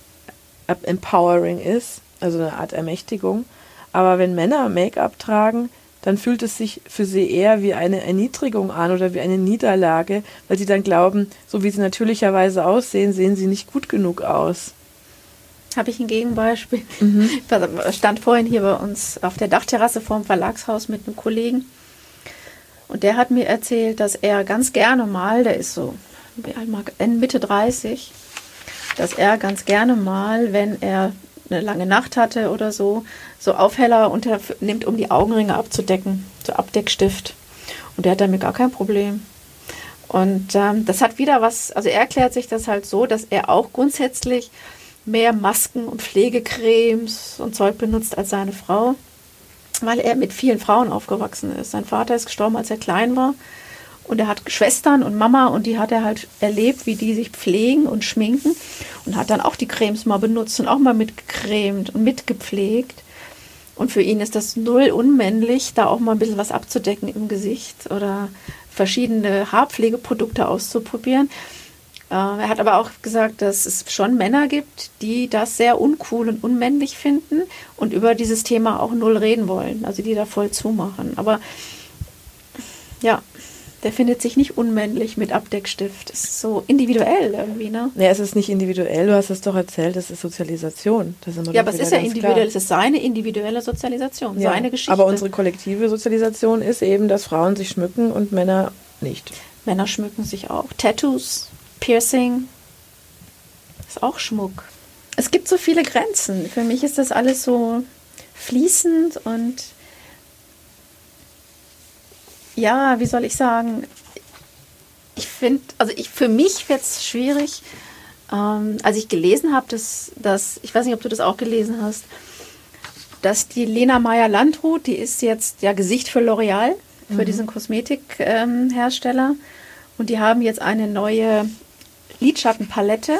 empowering ist, also eine Art Ermächtigung. Aber wenn Männer Make-up tragen, dann fühlt es sich für sie eher wie eine Erniedrigung an oder wie eine Niederlage, weil sie dann glauben, so wie sie natürlicherweise aussehen, sehen sie nicht gut genug aus. Habe ich ein Gegenbeispiel. Mhm. Ich stand vorhin hier bei uns auf der Dachterrasse vorm Verlagshaus mit einem Kollegen und der hat mir erzählt, dass er ganz gerne mal, der ist so Mitte dreißig, dass er ganz gerne mal, wenn er eine lange Nacht hatte oder so, so Aufheller unter, nimmt, um die Augenringe abzudecken, so Abdeckstift. Und der hat damit gar kein Problem. Und ähm, das hat wieder was, also er erklärt sich das halt so, dass er auch grundsätzlich mehr Masken und Pflegecremes und Zeug benutzt als seine Frau, weil er mit vielen Frauen aufgewachsen ist. Sein Vater ist gestorben, als er klein war. Und er hat Schwestern und Mama und die hat er halt erlebt, wie die sich pflegen und schminken und hat dann auch die Cremes mal benutzt und auch mal mitgecremt und mitgepflegt. Und für ihn ist das null unmännlich, da auch mal ein bisschen was abzudecken im Gesicht oder verschiedene Haarpflegeprodukte auszuprobieren. Äh, er hat aber auch gesagt, dass es schon Männer gibt, die das sehr uncool und unmännlich finden und über dieses Thema auch null reden wollen, also die da voll zumachen. Aber ja, der findet sich nicht unmännlich mit Abdeckstift. Das ist so individuell irgendwie, ne? Nee, es ist nicht individuell, du hast es doch erzählt, das ist Sozialisation. Das ist ja, aber es ist ja individuell, es ist seine individuelle Sozialisation, ja, seine Geschichte. Aber unsere kollektive Sozialisation ist eben, dass Frauen sich schmücken und Männer nicht. Männer schmücken sich auch. Tattoos, Piercing, ist auch Schmuck. Es gibt so viele Grenzen. Für mich ist das alles so fließend und ja, wie soll ich sagen, ich finde, also ich, für mich wird es schwierig, ähm, als ich gelesen habe, dass, dass, ich weiß nicht, ob du das auch gelesen hast, dass die Lena Meyer-Landrut, die ist jetzt ja Gesicht für L'Oreal, für mhm. diesen Kosmetikhersteller, ähm, und die haben jetzt eine neue Lidschattenpalette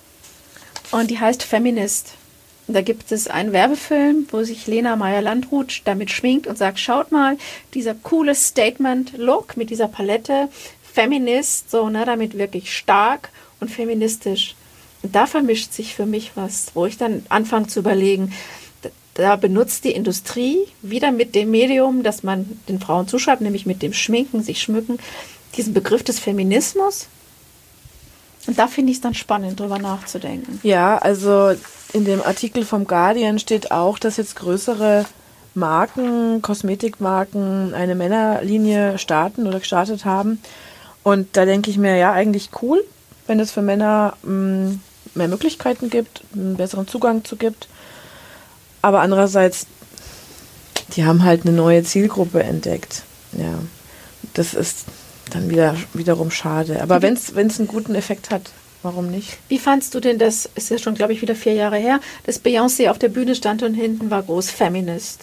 und die heißt Feminist. Und da gibt es einen Werbefilm, wo sich Lena Meyer-Landrut damit schminkt und sagt, schaut mal, dieser coole Statement-Look mit dieser Palette, Feminist, so, ne, damit wirklich stark und feministisch. Und da vermischt sich für mich was, wo ich dann anfange zu überlegen, da, da benutzt die Industrie wieder mit dem Medium, das man den Frauen zuschreibt, nämlich mit dem Schminken, sich schmücken, diesen Begriff des Feminismus. Und da finde ich es dann spannend, drüber nachzudenken. Ja, also in dem Artikel vom Guardian steht auch, dass jetzt größere Marken, Kosmetikmarken eine Männerlinie starten oder gestartet haben. Und da denke ich mir, ja, eigentlich cool, wenn es für Männer mh, mehr Möglichkeiten gibt, einen besseren Zugang zu gibt. Aber andererseits, die haben halt eine neue Zielgruppe entdeckt. Ja, das ist dann wieder wiederum schade. Aber wenn es einen guten Effekt hat, warum nicht? Wie fandst du denn das, ist ja schon, glaube ich, wieder vier Jahre her, dass Beyoncé auf der Bühne stand und hinten war groß Feminist?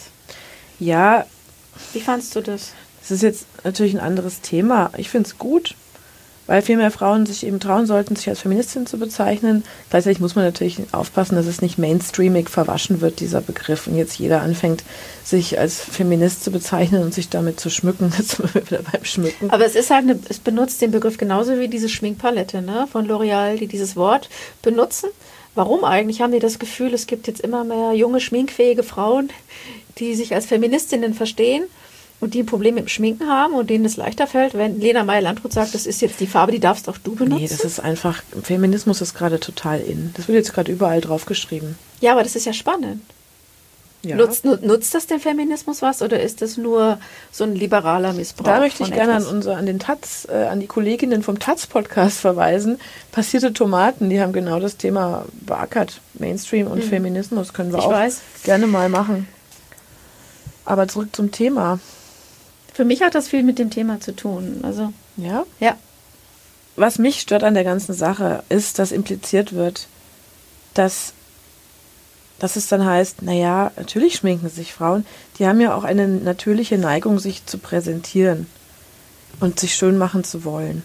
Ja. Wie fandst du das? Das ist jetzt natürlich ein anderes Thema. Ich finde es gut, weil viel mehr Frauen sich eben trauen sollten, sich als Feministin zu bezeichnen. Gleichzeitig muss man natürlich aufpassen, dass es nicht mainstreamig verwaschen wird, dieser Begriff. Und jetzt jeder anfängt, sich als Feminist zu bezeichnen und sich damit zu schmücken. Jetzt sind wir wieder beim Schmücken. Aber es ist halt, eine, es benutzt den Begriff genauso wie diese Schminkpalette, ne, von L'Oreal, die dieses Wort benutzen. Warum eigentlich? Haben die das Gefühl, es gibt jetzt immer mehr junge, schminkfähige Frauen, die sich als Feministinnen verstehen und die ein Problem mit dem Schminken haben und denen es leichter fällt, wenn Lena Meyer-Landrut sagt, das ist jetzt die Farbe, die darfst auch du benutzen? Nee, das ist einfach, Feminismus ist gerade total in. Das wird jetzt gerade überall drauf geschrieben. Ja, aber das ist ja spannend. Ja. Nutzt, nutzt das dem Feminismus was oder ist das nur so ein liberaler Missbrauch? Da möchte ich gerne an, unser, an, den Taz, äh, an die Kolleginnen vom Taz-Podcast verweisen. Passierte Tomaten, die haben genau das Thema beackert. Mainstream und mhm. Feminismus können wir ich auch weiß. gerne mal machen. Aber zurück zum Thema. Für mich hat das viel mit dem Thema zu tun. Also, ja? Ja. Was mich stört an der ganzen Sache, ist, dass impliziert wird, dass, dass es dann heißt, naja, natürlich schminken sich Frauen, die haben ja auch eine natürliche Neigung, sich zu präsentieren und sich schön machen zu wollen.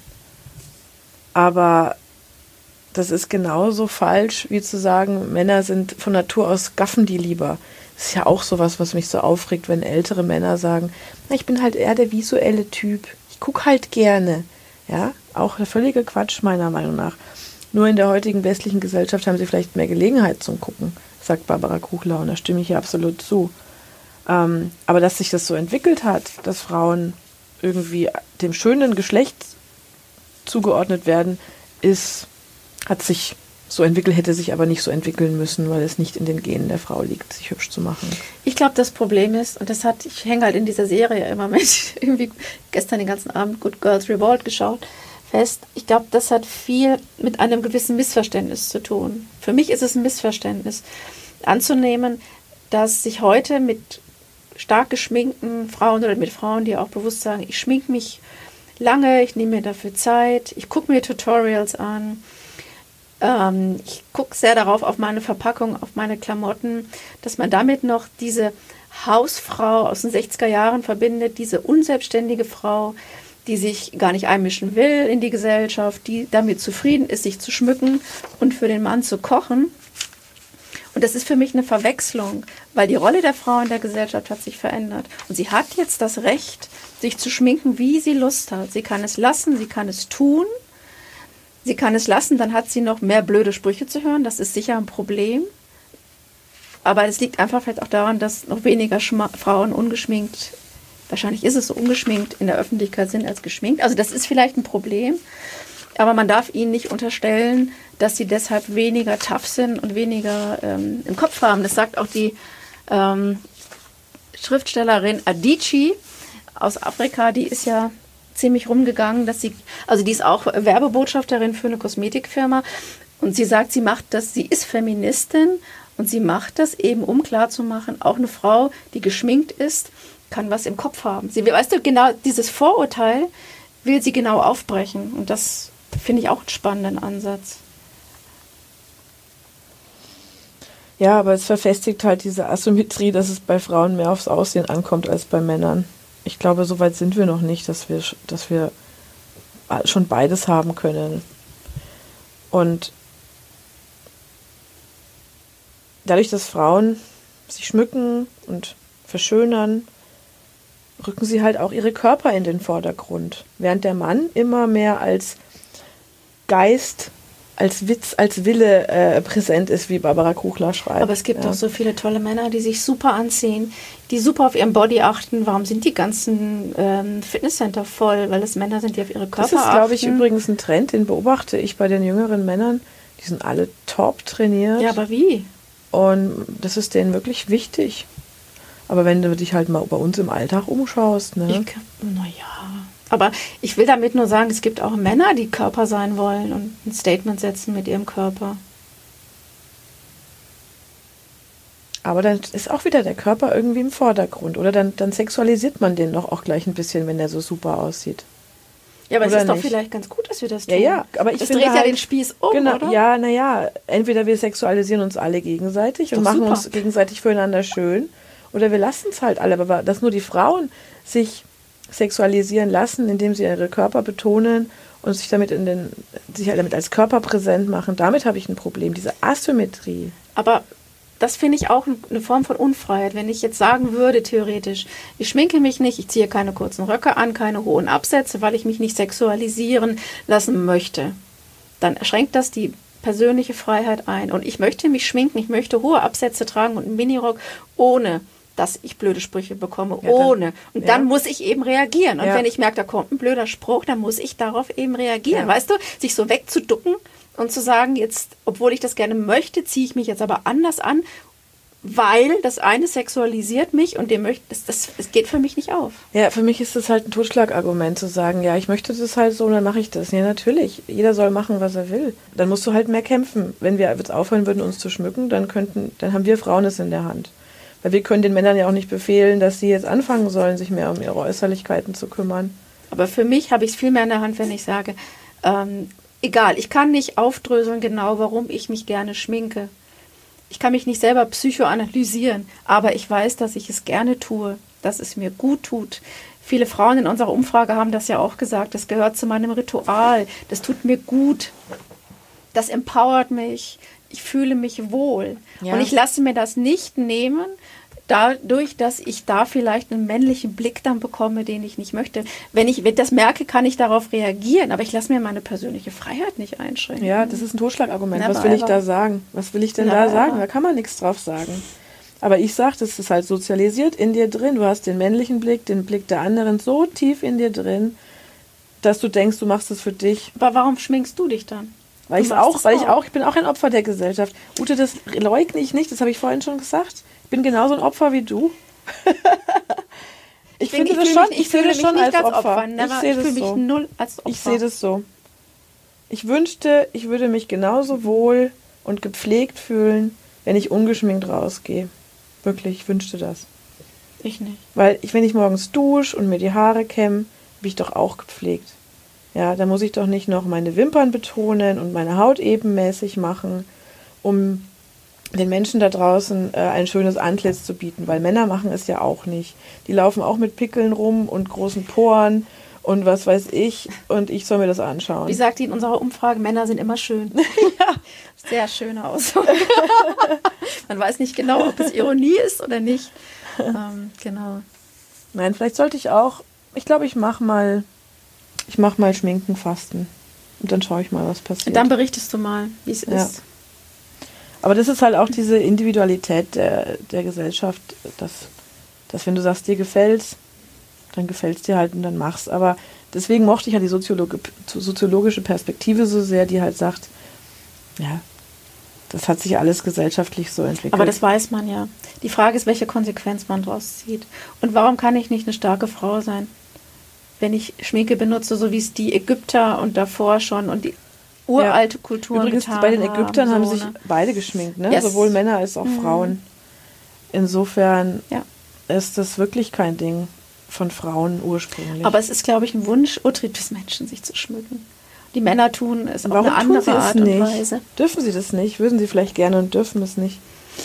Aber das ist genauso falsch, wie zu sagen, Männer sind von Natur aus gaffen die lieber. Das ist ja auch sowas, was mich so aufregt, wenn ältere Männer sagen, na, ich bin halt eher der visuelle Typ. Ich gucke halt gerne. Ja, auch der völlige Quatsch meiner Meinung nach. Nur in der heutigen westlichen Gesellschaft haben sie vielleicht mehr Gelegenheit zum Gucken, sagt Barbara Kuchler, und da stimme ich ihr absolut zu. Ähm, aber dass sich das so entwickelt hat, dass Frauen irgendwie dem schönen Geschlecht zugeordnet werden, ist, hat sich so entwickelt, hätte sich aber nicht so entwickeln müssen, weil es nicht in den Genen der Frau liegt, sich hübsch zu machen. Ich glaube, das Problem ist, und das hat, ich hänge halt in dieser Serie immer mit, irgendwie gestern den ganzen Abend Good Girls Revolt geschaut, fest, ich glaube, das hat viel mit einem gewissen Missverständnis zu tun. Für mich ist es ein Missverständnis, anzunehmen, dass sich heute mit stark geschminkten Frauen oder mit Frauen, die auch bewusst sagen, ich schminke mich lange, ich nehme mir dafür Zeit, ich gucke mir Tutorials an, ähm, ich gucke sehr darauf, auf meine Verpackung, auf meine Klamotten, dass man damit noch diese Hausfrau aus den sechziger Jahren verbindet, diese unselbstständige Frau, die sich gar nicht einmischen will in die Gesellschaft, die damit zufrieden ist, sich zu schmücken und für den Mann zu kochen. Und das ist für mich eine Verwechslung, weil die Rolle der Frau in der Gesellschaft hat sich verändert. Und sie hat jetzt das Recht, sich zu schminken, wie sie Lust hat. Sie kann es lassen, sie kann es tun. Sie sie kann es lassen, dann hat sie noch mehr blöde Sprüche zu hören. Das ist sicher ein Problem. Aber es liegt einfach vielleicht auch daran, dass noch weniger Schma- Frauen ungeschminkt, wahrscheinlich ist es so, ungeschminkt in der Öffentlichkeit sind als geschminkt. Also das ist vielleicht ein Problem. Aber man darf ihnen nicht unterstellen, dass sie deshalb weniger tough sind und weniger ähm, im Kopf haben. Das sagt auch die ähm, Schriftstellerin Adichie aus Afrika, die ist ja ziemlich rumgegangen, dass sie, also die ist auch Werbebotschafterin für eine Kosmetikfirma und sie sagt, sie macht das, sie ist Feministin und sie macht das eben, um klarzumachen, auch eine Frau, die geschminkt ist, kann was im Kopf haben. Sie, weißt du, genau dieses Vorurteil will sie genau aufbrechen und das finde ich auch einen spannenden Ansatz. Ja, aber es verfestigt halt diese Asymmetrie, dass es bei Frauen mehr aufs Aussehen ankommt als bei Männern. Ich glaube, so weit sind wir noch nicht, dass wir, dass wir schon beides haben können. Und dadurch, dass Frauen sich schmücken und verschönern, rücken sie halt auch ihre Körper in den Vordergrund. Während der Mann immer mehr als Geist, als Witz, als Wille äh, präsent ist, wie Barbara Kuchler schreibt. Aber es gibt ja. auch so viele tolle Männer, die sich super anziehen, die super auf ihren Body achten. Warum sind die ganzen ähm, Fitnesscenter voll? Weil es Männer sind, die auf ihre Körper achten. Das ist, glaube ich, übrigens ein Trend, den beobachte ich bei den jüngeren Männern. Die sind alle top trainiert. Ja, aber wie? Und das ist denen wirklich wichtig. Aber wenn du dich halt mal bei uns im Alltag umschaust, ne? Ich, naja. Aber ich will damit nur sagen, es gibt auch Männer, die Körper sein wollen und ein Statement setzen mit ihrem Körper. Aber dann ist auch wieder der Körper irgendwie im Vordergrund. Oder dann, dann sexualisiert man den doch auch gleich ein bisschen, wenn der so super aussieht. Ja, aber oder es ist nicht? Doch vielleicht ganz gut, dass wir das tun. Ja, ja, aber ich das finde dreht halt, ja den Spieß um, genau, oder? Ja, naja, entweder wir sexualisieren uns alle gegenseitig und Doch machen super. uns gegenseitig füreinander schön, oder wir lassen es halt alle. Aber dass nur die Frauen sich sexualisieren lassen, indem sie ihre Körper betonen und sich damit in den, sich halt damit als Körper präsent machen, damit habe ich ein Problem, diese Asymmetrie. Aber das finde ich auch eine Form von Unfreiheit. Wenn ich jetzt sagen würde, theoretisch, ich schminke mich nicht, ich ziehe keine kurzen Röcke an, keine hohen Absätze, weil ich mich nicht sexualisieren lassen möchte, dann schränkt das die persönliche Freiheit ein. Und ich möchte mich schminken, ich möchte hohe Absätze tragen und einen Minirock, ohne dass ich blöde Sprüche bekomme, ja, dann, ohne. Und ja. dann muss ich eben reagieren. Und ja. wenn ich merke, da kommt ein blöder Spruch, dann muss ich darauf eben reagieren. Ja. Weißt du, sich so wegzuducken und zu sagen, jetzt, obwohl ich das gerne möchte, ziehe ich mich jetzt aber anders an, weil das eine sexualisiert mich und dem möchte, das, das, das geht für mich nicht auf. Ja, für mich ist das halt ein Totschlagargument zu sagen, ja, ich möchte das halt so und dann mache ich das. Ja, natürlich. Jeder soll machen, was er will. Dann musst du halt mehr kämpfen. Wenn wir jetzt aufhören würden, uns zu schmücken, dann könnten, dann haben wir Frauen es in der Hand. Weil wir können den Männern ja auch nicht befehlen, dass sie jetzt anfangen sollen, sich mehr um ihre Äußerlichkeiten zu kümmern. Aber für mich habe ich es viel mehr in der Hand, wenn ich sage, ähm, egal, ich kann nicht aufdröseln genau, warum ich mich gerne schminke. Ich kann mich nicht selber psychoanalysieren, aber ich weiß, dass ich es gerne tue, dass es mir gut tut. Viele Frauen in unserer Umfrage haben das ja auch gesagt, das gehört zu meinem Ritual, das tut mir gut, das empowert mich, ich fühle mich wohl. Ja. Und ich lasse mir das nicht nehmen, dadurch, dass ich da vielleicht einen männlichen Blick dann bekomme, den ich nicht möchte. Wenn ich das merke, kann ich darauf reagieren, aber ich lasse mir meine persönliche Freiheit nicht einschränken. Ja, das ist ein Totschlagargument. Never Was will ich ever. da sagen? Was will ich denn Never da sagen? ever. Da kann man nichts drauf sagen. Aber ich sage, das ist halt sozialisiert in dir drin. Du hast den männlichen Blick, den Blick der anderen so tief in dir drin, dass du denkst, du machst es für dich. Aber warum schminkst du dich dann? Weil, Du ich's machst auch, es weil ich auch. auch, ich bin auch ein Opfer der Gesellschaft. Ute, das leugne ich nicht, das habe ich vorhin schon gesagt. Ich bin genauso ein Opfer wie du. ich, Ich bin- finde ich das fühle schon, mich- ich ich fühle sehe das mich schon nicht als als Opfer. Opfer. Never. Ich sehe Ich das fühle mich so. null als Opfer. Ich sehe das so. Ich wünschte, ich würde mich genauso wohl und gepflegt fühlen, wenn ich ungeschminkt rausgehe. Wirklich, ich wünschte das. Ich nicht. Weil ich, wenn ich morgens dusche und mir die Haare kämme, bin ich doch auch gepflegt. Ja, da muss ich doch nicht noch meine Wimpern betonen und meine Haut ebenmäßig machen, um den Menschen da draußen äh, ein schönes Antlitz zu bieten, weil Männer machen es ja auch nicht. Die laufen auch mit Pickeln rum und großen Poren und was weiß ich, und ich soll mir das anschauen. Wie sagt die in unserer Umfrage, Männer sind immer schön. Ja. Sehr schöne Aussage. Man weiß nicht genau, ob es Ironie ist oder nicht. Ähm, genau. Nein, vielleicht sollte ich auch, ich glaube, ich mache mal, ich mache mal Schminkenfasten. und dann schaue ich mal, was passiert. Dann berichtest du mal, wie es ja. ist. Aber das ist halt auch diese Individualität der, der Gesellschaft, dass, dass wenn du sagst, dir gefällt's, dann gefällt's dir halt und dann mach's. Aber deswegen mochte ich ja die Soziologe, soziologische Perspektive so sehr, die halt sagt, ja, das hat sich alles gesellschaftlich so entwickelt. Aber das weiß man ja. Die Frage ist, welche Konsequenz man daraus zieht. Und warum kann ich nicht eine starke Frau sein, wenn ich Schminke benutze, so wie es die Ägypter und davor schon und die uralte ja. Kulturen Übrigens, getan bei den Ägyptern haben, so, haben sich ne? beide geschminkt, ne? Yes. Sowohl Männer als auch mhm. Frauen. Insofern ja. ist das wirklich kein Ding von Frauen ursprünglich. Aber es ist, glaube ich, ein Wunsch, Urtrieb des Menschen, sich zu schmücken. Die Männer tun es auf Warum eine andere tun sie Art es und nicht? Weise. Dürfen sie das nicht? Würden sie vielleicht gerne und dürfen es nicht?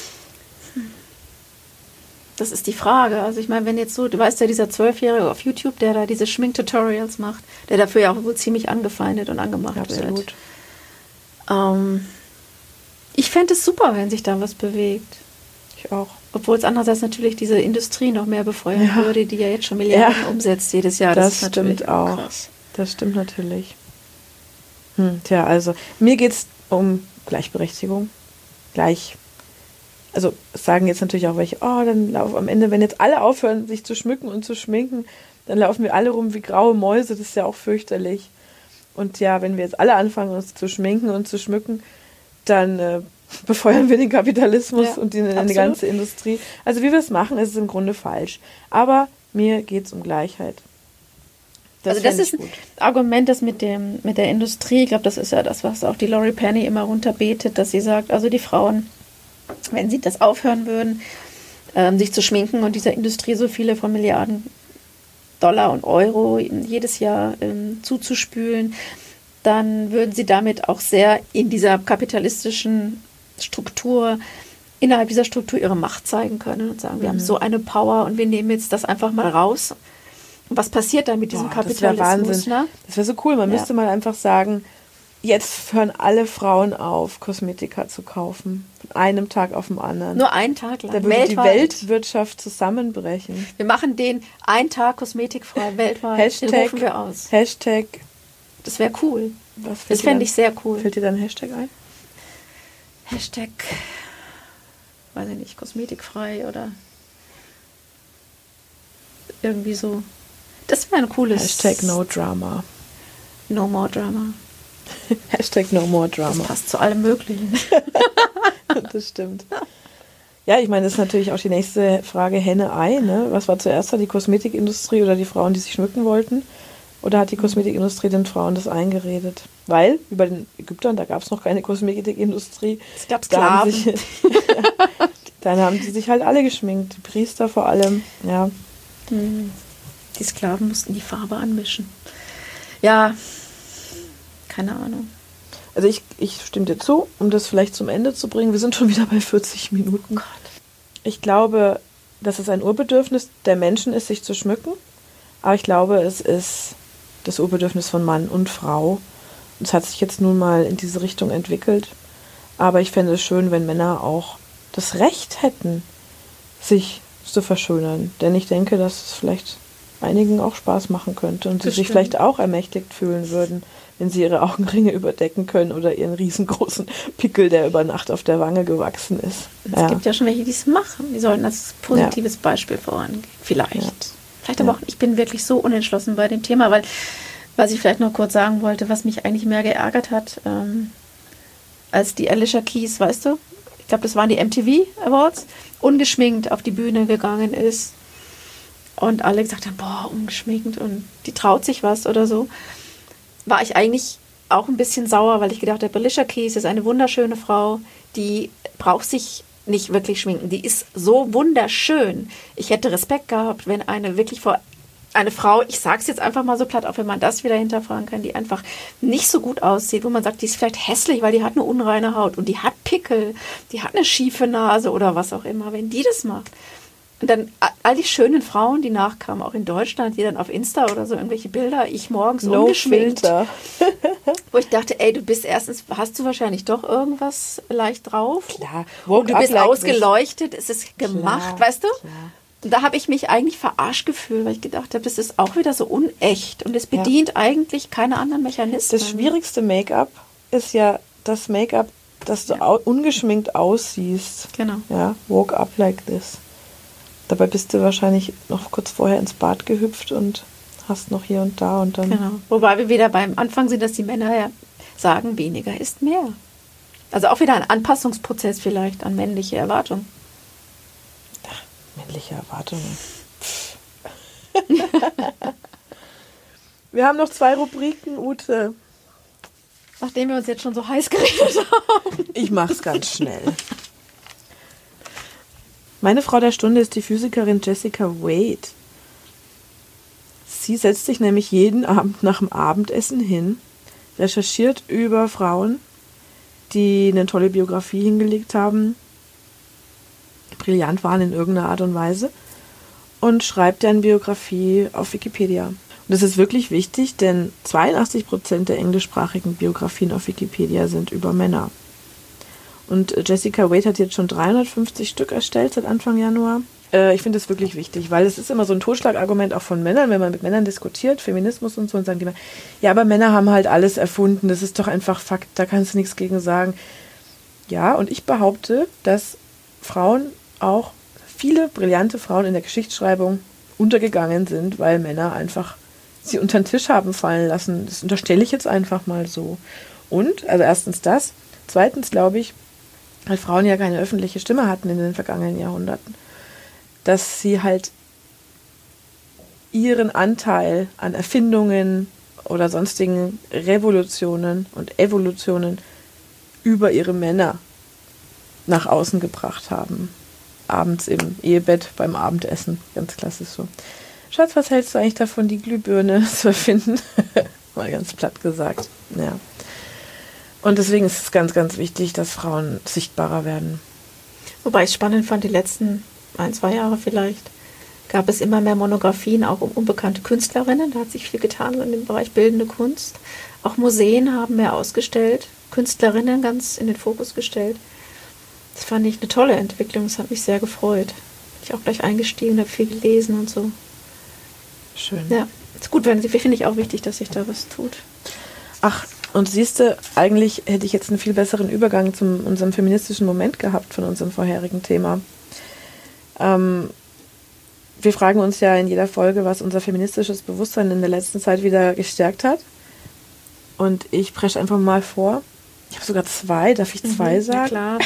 Das ist die Frage. Also ich meine, wenn jetzt so, du weißt ja, dieser Zwölfjährige auf YouTube, der da diese Schminktutorials macht, der dafür ja auch wohl ziemlich angefeindet und angemacht Absolut. wird. Ähm, ich fände es super, wenn sich da was bewegt. Ich auch. Obwohl es andererseits natürlich diese Industrie noch mehr befeuern ja. würde, die ja jetzt schon Milliarden ja. umsetzt jedes Jahr. Das, das ist stimmt auch. Krass. Das stimmt natürlich. Hm, tja, also mir geht es um Gleichberechtigung. Gleich. Also sagen jetzt natürlich auch welche, oh, dann laufen am Ende, wenn jetzt alle aufhören, sich zu schmücken und zu schminken, dann laufen wir alle rum wie graue Mäuse, das ist ja auch fürchterlich. Und ja, wenn wir jetzt alle anfangen, uns zu schminken und zu schmücken, dann äh, befeuern wir den Kapitalismus ja, und die, die ganze Industrie. Also wie wir es machen, ist es im Grunde falsch. Aber mir geht es um Gleichheit. Das also das ist ein Argument, das mit, dem, mit der Industrie, ich glaube, das ist ja das, was auch die Laurie Penny immer runterbetet, dass sie sagt, also die Frauen, wenn sie das aufhören würden, ähm, sich zu schminken und dieser Industrie so viele von Milliarden Dollar und Euro jedes Jahr ähm, zuzuspülen, dann würden sie damit auch sehr in dieser kapitalistischen Struktur, innerhalb dieser Struktur ihre Macht zeigen können und sagen, wir mhm. haben so eine Power und wir nehmen jetzt das einfach mal raus. Und was passiert dann mit diesem Boah, Kapitalismus? Das wäre Wahnsinn. Ne? Das wäre so cool. Man ja. müsste mal einfach sagen, jetzt hören alle Frauen auf, Kosmetika zu kaufen. Von einem Tag auf den anderen. Nur einen Tag lang. Da würde weltweit. Die Weltwirtschaft zusammenbrechen. Wir machen den einen Tag kosmetikfrei weltweit. Hashtag, den rufen wir aus. Hashtag. Das wäre cool. Was das fände ich sehr cool. Fällt dir dann ein Hashtag ein? Hashtag, weiß ich nicht, kosmetikfrei oder irgendwie so. Das wäre ein cooles... Hashtag no drama. No more drama. Hashtag no more drama. Das passt zu allem Möglichen. Das stimmt. Ja, ich meine, das ist natürlich auch die nächste Frage, Henne-Ei. Ne? Was war zuerst da, die Kosmetikindustrie oder die Frauen, die sich schmücken wollten? Oder hat die Kosmetikindustrie den Frauen das eingeredet? Weil, wie bei den Ägyptern, da gab es noch keine Kosmetikindustrie. Es gab Sklaven. Da haben sich, dann haben die sich halt alle geschminkt. Die Priester vor allem, ja. Die Sklaven mussten die Farbe anmischen. Ja, keine Ahnung. Also ich, ich stimme dir zu, um das vielleicht zum Ende zu bringen. Wir sind schon wieder bei vierzig Minuten. Gott. Ich glaube, dass es ein Urbedürfnis der Menschen ist, sich zu schmücken. Aber ich glaube, es ist das Urbedürfnis von Mann und Frau. Und es hat sich jetzt nun mal in diese Richtung entwickelt. Aber ich fände es schön, wenn Männer auch das Recht hätten, sich zu verschönern. Denn ich denke, dass es vielleicht einigen auch Spaß machen könnte und sie sich vielleicht auch ermächtigt fühlen würden, wenn sie ihre Augenringe überdecken können oder ihren riesengroßen Pickel, der über Nacht auf der Wange gewachsen ist. Es ja. gibt ja schon welche, die es machen. Die sollten als positives ja. Beispiel vorangehen. Vielleicht. Ja. Vielleicht aber ja. auch, ich bin wirklich so unentschlossen bei dem Thema, weil, was ich vielleicht noch kurz sagen wollte, was mich eigentlich mehr geärgert hat, ähm, als die Alicia Keys, weißt du, ich glaube, das waren die M T V Awards, ungeschminkt auf die Bühne gegangen ist und alle gesagt haben, boah, ungeschminkt und die traut sich was oder so, war ich eigentlich auch ein bisschen sauer, weil ich gedacht habe, Alicia Keys ist eine wunderschöne Frau, die braucht sich nicht wirklich schminken. Die ist so wunderschön. Ich hätte Respekt gehabt, wenn eine wirklich vor eine Frau, ich sage es jetzt einfach mal so platt, auch wenn man das wieder hinterfragen kann, die einfach nicht so gut aussieht, wo man sagt, die ist vielleicht hässlich, weil die hat eine unreine Haut und die hat Pickel, die hat eine schiefe Nase oder was auch immer, wenn die das macht. Und dann all die schönen Frauen, die nachkamen, auch in Deutschland, die dann auf Insta oder so irgendwelche Bilder, ich morgens no ungeschminkt, Filter. Wo ich dachte, ey, du bist erstens, hast du wahrscheinlich doch irgendwas leicht drauf. Klar. Und du bist ausgeleuchtet, es ist gemacht, klar, weißt du? Klar. Und da habe ich mich eigentlich verarscht gefühlt, weil ich gedacht habe, das ist auch wieder so unecht und es bedient ja. eigentlich keine anderen Mechanismen. Das schwierigste Make-up ist ja das Make-up, dass du ja. au- ungeschminkt aussiehst. Genau. Ja, walk up like this. Dabei bist du wahrscheinlich noch kurz vorher ins Bad gehüpft und hast noch hier und da und dann... Genau. Wobei wir wieder beim Anfang sind, dass die Männer ja sagen, weniger ist mehr. Also auch wieder ein Anpassungsprozess vielleicht an männliche Erwartungen. Männliche Erwartungen. Wir haben noch zwei Rubriken, Ute. Nachdem wir uns jetzt schon so heiß geredet haben. Ich mach's ganz schnell. Meine Frau der Stunde ist die Physikerin Jessica Wade. Sie setzt sich nämlich jeden Abend nach dem Abendessen hin, recherchiert über Frauen, die eine tolle Biografie hingelegt haben, brillant waren in irgendeiner Art und Weise, und schreibt deren Biografie auf Wikipedia. Und das ist wirklich wichtig, denn zweiundachtzig Prozent der englischsprachigen Biografien auf Wikipedia sind über Männer. Und Jessica Wade hat jetzt schon dreihundertfünfzig Stück erstellt seit Anfang Januar. Äh, ich finde das wirklich wichtig, weil es ist immer so ein Totschlagargument auch von Männern, wenn man mit Männern diskutiert, Feminismus und so, und sagen die immer, ja, aber Männer haben halt alles erfunden, das ist doch einfach Fakt, da kannst du nichts gegen sagen. Ja, und ich behaupte, dass Frauen, auch viele brillante Frauen in der Geschichtsschreibung, untergegangen sind, weil Männer einfach sie unter den Tisch haben fallen lassen. Das unterstelle ich jetzt einfach mal so. Und, also erstens das, zweitens glaube ich, weil Frauen ja keine öffentliche Stimme hatten in den vergangenen Jahrhunderten, dass sie halt ihren Anteil an Erfindungen oder sonstigen Revolutionen und Evolutionen über ihre Männer nach außen gebracht haben. Abends im Ehebett beim Abendessen, ganz klassisch so. Schatz, was hältst du eigentlich davon, die Glühbirne zu erfinden? Mal ganz platt gesagt. Ja. Und deswegen ist es ganz, ganz wichtig, dass Frauen sichtbarer werden. Wobei ich spannend fand, die letzten ein, zwei Jahre vielleicht, gab es immer mehr Monografien, auch um unbekannte Künstlerinnen. Da hat sich viel getan in dem Bereich bildende Kunst. Auch Museen haben mehr ausgestellt, Künstlerinnen ganz in den Fokus gestellt. Das fand ich eine tolle Entwicklung, das hat mich sehr gefreut. Bin ich auch gleich eingestiegen, habe viel gelesen und so. Schön. Ja, ist gut, wenn sie, finde ich auch wichtig, dass sich da was tut. Ach, und siehst du, eigentlich hätte ich jetzt einen viel besseren Übergang zu unserem feministischen Moment gehabt von unserem vorherigen Thema. Ähm, wir fragen uns ja in jeder Folge, was unser feministisches Bewusstsein in der letzten Zeit wieder gestärkt hat. Und ich presche einfach mal vor. Ich habe sogar zwei, darf ich zwei mhm, sagen? Ja, klar.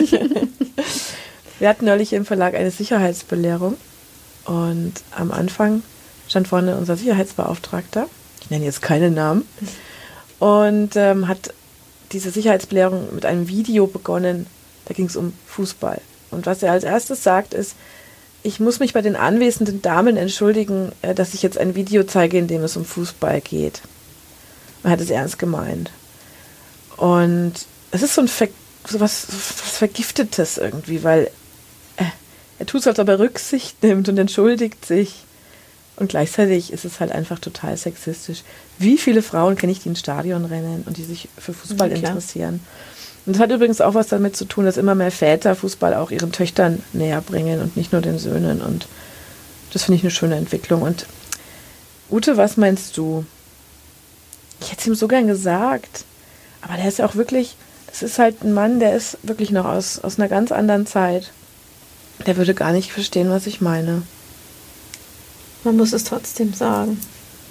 Wir hatten neulich im Verlag eine Sicherheitsbelehrung und am Anfang stand vorne unser Sicherheitsbeauftragter, ich nenne jetzt keine Namen, und ähm, hat diese Sicherheitsbelehrung mit einem Video begonnen, da ging es um Fußball. Und was er als erstes sagt ist, ich muss mich bei den anwesenden Damen entschuldigen, äh, dass ich jetzt ein Video zeige, in dem es um Fußball geht. Man hat es ernst gemeint. Und es ist so ein Ver- so was, was Vergiftetes irgendwie, weil äh, er tut es, als ob er Rücksicht nimmt und entschuldigt sich. Und gleichzeitig ist es halt einfach total sexistisch. Wie viele Frauen kenne ich, die ins Stadion rennen und die sich für Fußball ja, interessieren? Und das hat übrigens auch was damit zu tun, dass immer mehr Väter Fußball auch ihren Töchtern näher bringen und nicht nur den Söhnen. Und das finde ich eine schöne Entwicklung. Und Ute, was meinst du? Ich hätte es ihm so gern gesagt. Aber der ist ja auch wirklich, das ist halt ein Mann, der ist wirklich noch aus, aus einer ganz anderen Zeit. Der würde gar nicht verstehen, was ich meine. Man muss es trotzdem sagen.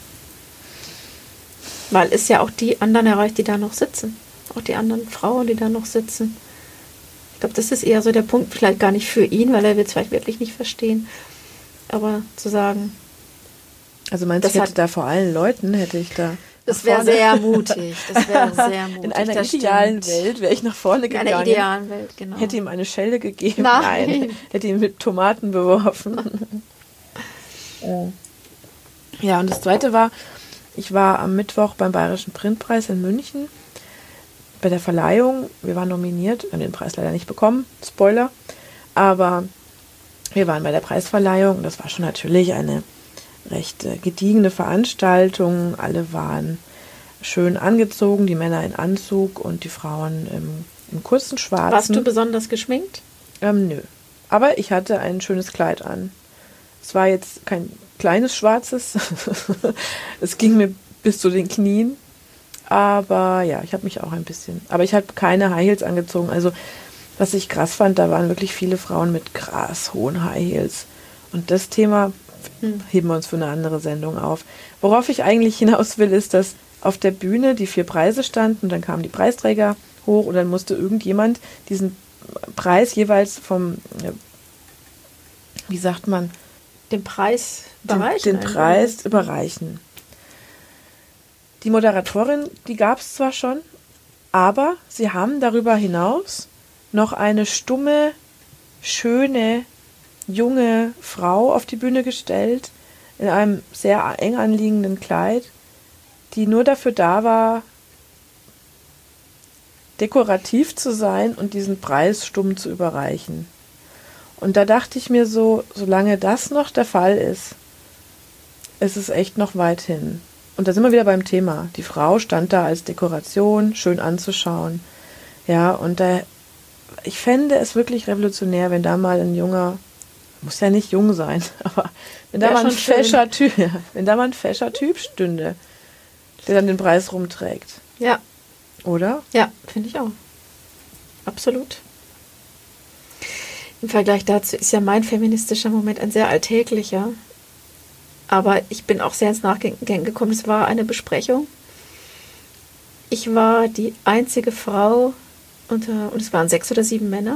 Weil es ja auch die anderen erreicht, die da noch sitzen. Auch die anderen Frauen, die da noch sitzen. Ich glaube, das ist eher so der Punkt, vielleicht gar nicht für ihn, weil er wird es vielleicht wirklich nicht verstehen. Aber zu sagen... Also meinst du, ich hätte da vor allen Leuten, hätte ich da... Das wäre sehr mutig. Das wäre sehr mutig. In einer idealen stimmt. Welt wäre ich nach vorne gegangen. In einer idealen Welt, genau. Hätte ihm eine Schelle gegeben. Nein. Nein. Hätte ihn mit Tomaten beworfen. Ja, und das Zweite war, ich war am Mittwoch beim Bayerischen Printpreis in München bei der Verleihung. Wir waren nominiert, haben den Preis leider nicht bekommen, Spoiler, aber wir waren bei der Preisverleihung. Das war schon natürlich eine recht äh, gediegene Veranstaltung. Alle waren schön angezogen, die Männer in Anzug und die Frauen im, im kurzen Schwarzen. Warst du besonders geschminkt? Ähm, nö. Aber ich hatte ein schönes Kleid an. Es war jetzt kein kleines schwarzes. Es ging mir bis zu den Knien. Aber ja, ich habe mich auch ein bisschen... Aber ich habe keine High Heels angezogen. Also was ich krass fand, da waren wirklich viele Frauen mit krass hohen High Heels. Und das Thema hm. heben wir uns für eine andere Sendung auf. Worauf ich eigentlich hinaus will, ist, dass auf der Bühne die vier Preise standen und dann kamen die Preisträger hoch und dann musste irgendjemand diesen Preis jeweils vom, wie sagt man? Den Preis überreichen. Den, den Preis überreichen. Die Moderatorin, die gab es zwar schon, aber sie haben darüber hinaus noch eine stumme, schöne, junge Frau auf die Bühne gestellt, in einem sehr eng anliegenden Kleid, die nur dafür da war, dekorativ zu sein und diesen Preis stumm zu überreichen. Und da dachte ich mir so, solange das noch der Fall ist, ist es echt noch weit hin. Und da sind wir wieder beim Thema. Die Frau stand da als Dekoration, schön anzuschauen. Ja, und da, ich fände es wirklich revolutionär, wenn da mal ein junger, muss ja nicht jung sein, aber wenn da mal ein fescher Typ, wenn da mal ein fescher Typ stünde, der dann den Preis rumträgt. Ja. Oder? Ja, finde ich auch. Absolut. Im Vergleich dazu ist ja mein feministischer Moment ein sehr alltäglicher. Aber ich bin auch sehr ins Nachdenken gekommen. Es war eine Besprechung. Ich war die einzige Frau unter, und es waren sechs oder sieben Männer.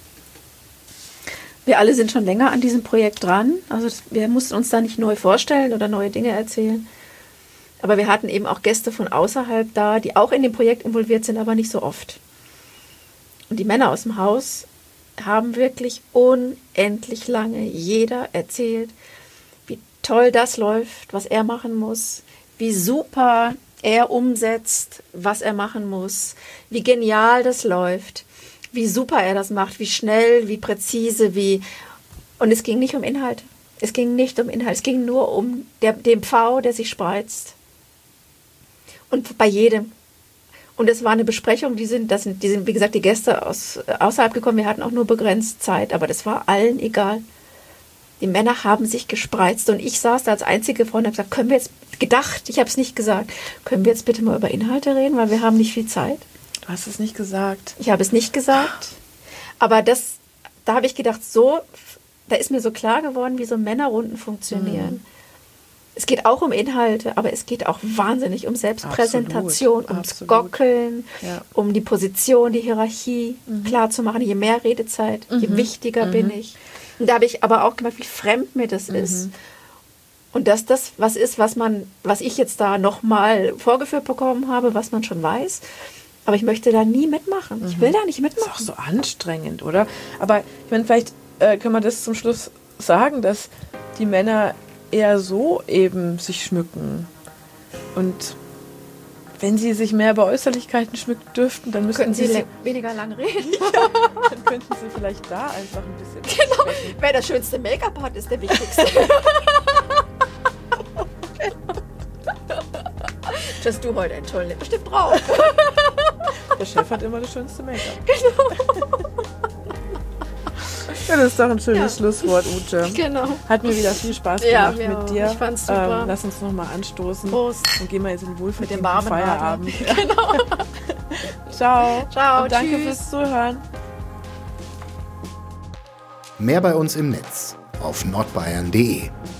Wir alle sind schon länger an diesem Projekt dran. Also das, wir mussten uns da nicht neu vorstellen oder neue Dinge erzählen. Aber wir hatten eben auch Gäste von außerhalb da, die auch in dem Projekt involviert sind, aber nicht so oft. Und die Männer aus dem Haus haben wirklich unendlich lange jeder erzählt, wie toll das läuft, was er machen muss, wie super er umsetzt, was er machen muss, wie genial das läuft, wie super er das macht, wie schnell, wie präzise, wie... Und es ging nicht um Inhalt. Es ging nicht um Inhalt. Es ging nur um der, den Pfau, der sich spreizt. Und bei jedem. Und es war eine Besprechung, die sind, das sind, die sind, wie gesagt, die Gäste aus außerhalb gekommen. Wir hatten auch nur begrenzt Zeit, aber das war allen egal. Die Männer haben sich gespreizt und ich saß da als einzige Frau und habe gesagt, können wir jetzt, gedacht, ich habe es nicht gesagt, können wir jetzt bitte mal über Inhalte reden, weil wir haben nicht viel Zeit. Du hast es nicht gesagt. Ich habe es nicht gesagt, aber das, da habe ich gedacht, so, da ist mir so klar geworden, wie so Männerrunden funktionieren. Mhm. Es geht auch um Inhalte, aber es geht auch wahnsinnig um Selbstpräsentation, absolut, ums absolut. Gockeln, ja. um die Position, die Hierarchie mhm. klar zu machen. Je mehr Redezeit, mhm. je wichtiger mhm. bin ich. Und da habe ich aber auch gemerkt, wie fremd mir das mhm. ist. Und dass das was ist, was man, was ich jetzt da nochmal vorgeführt bekommen habe, was man schon weiß. Aber ich möchte da nie mitmachen. Mhm. Ich will da nicht mitmachen. Das ist auch so anstrengend, oder? Aber ich meine, vielleicht äh, können wir das zum Schluss sagen, dass die Männer eher so eben sich schmücken. Und wenn sie sich mehr über Äußerlichkeiten schmücken dürften, dann müssten sie, sie le- weniger lang reden. Ja, dann könnten sie vielleicht da einfach ein bisschen... Genau, wer das schönste Make-up hat, ist der wichtigste. Dass du heute einen tollen Lippenstift brauchst. Der Chef hat immer das schönste Make-up. Genau. Ja, das ist doch ein schönes ja. Schlusswort, Ute. Genau. Hat mir wieder viel Spaß ja, gemacht mit auch. dir. Ich fand's super. Ähm, lass uns nochmal anstoßen. Prost. Und gehen wir jetzt in den wohlverdienten warmen Feierabend. Ja. Genau. Ciao. Ciao. Und danke tschüss. fürs Zuhören. Mehr bei uns im Netz auf nordbayern punkt de.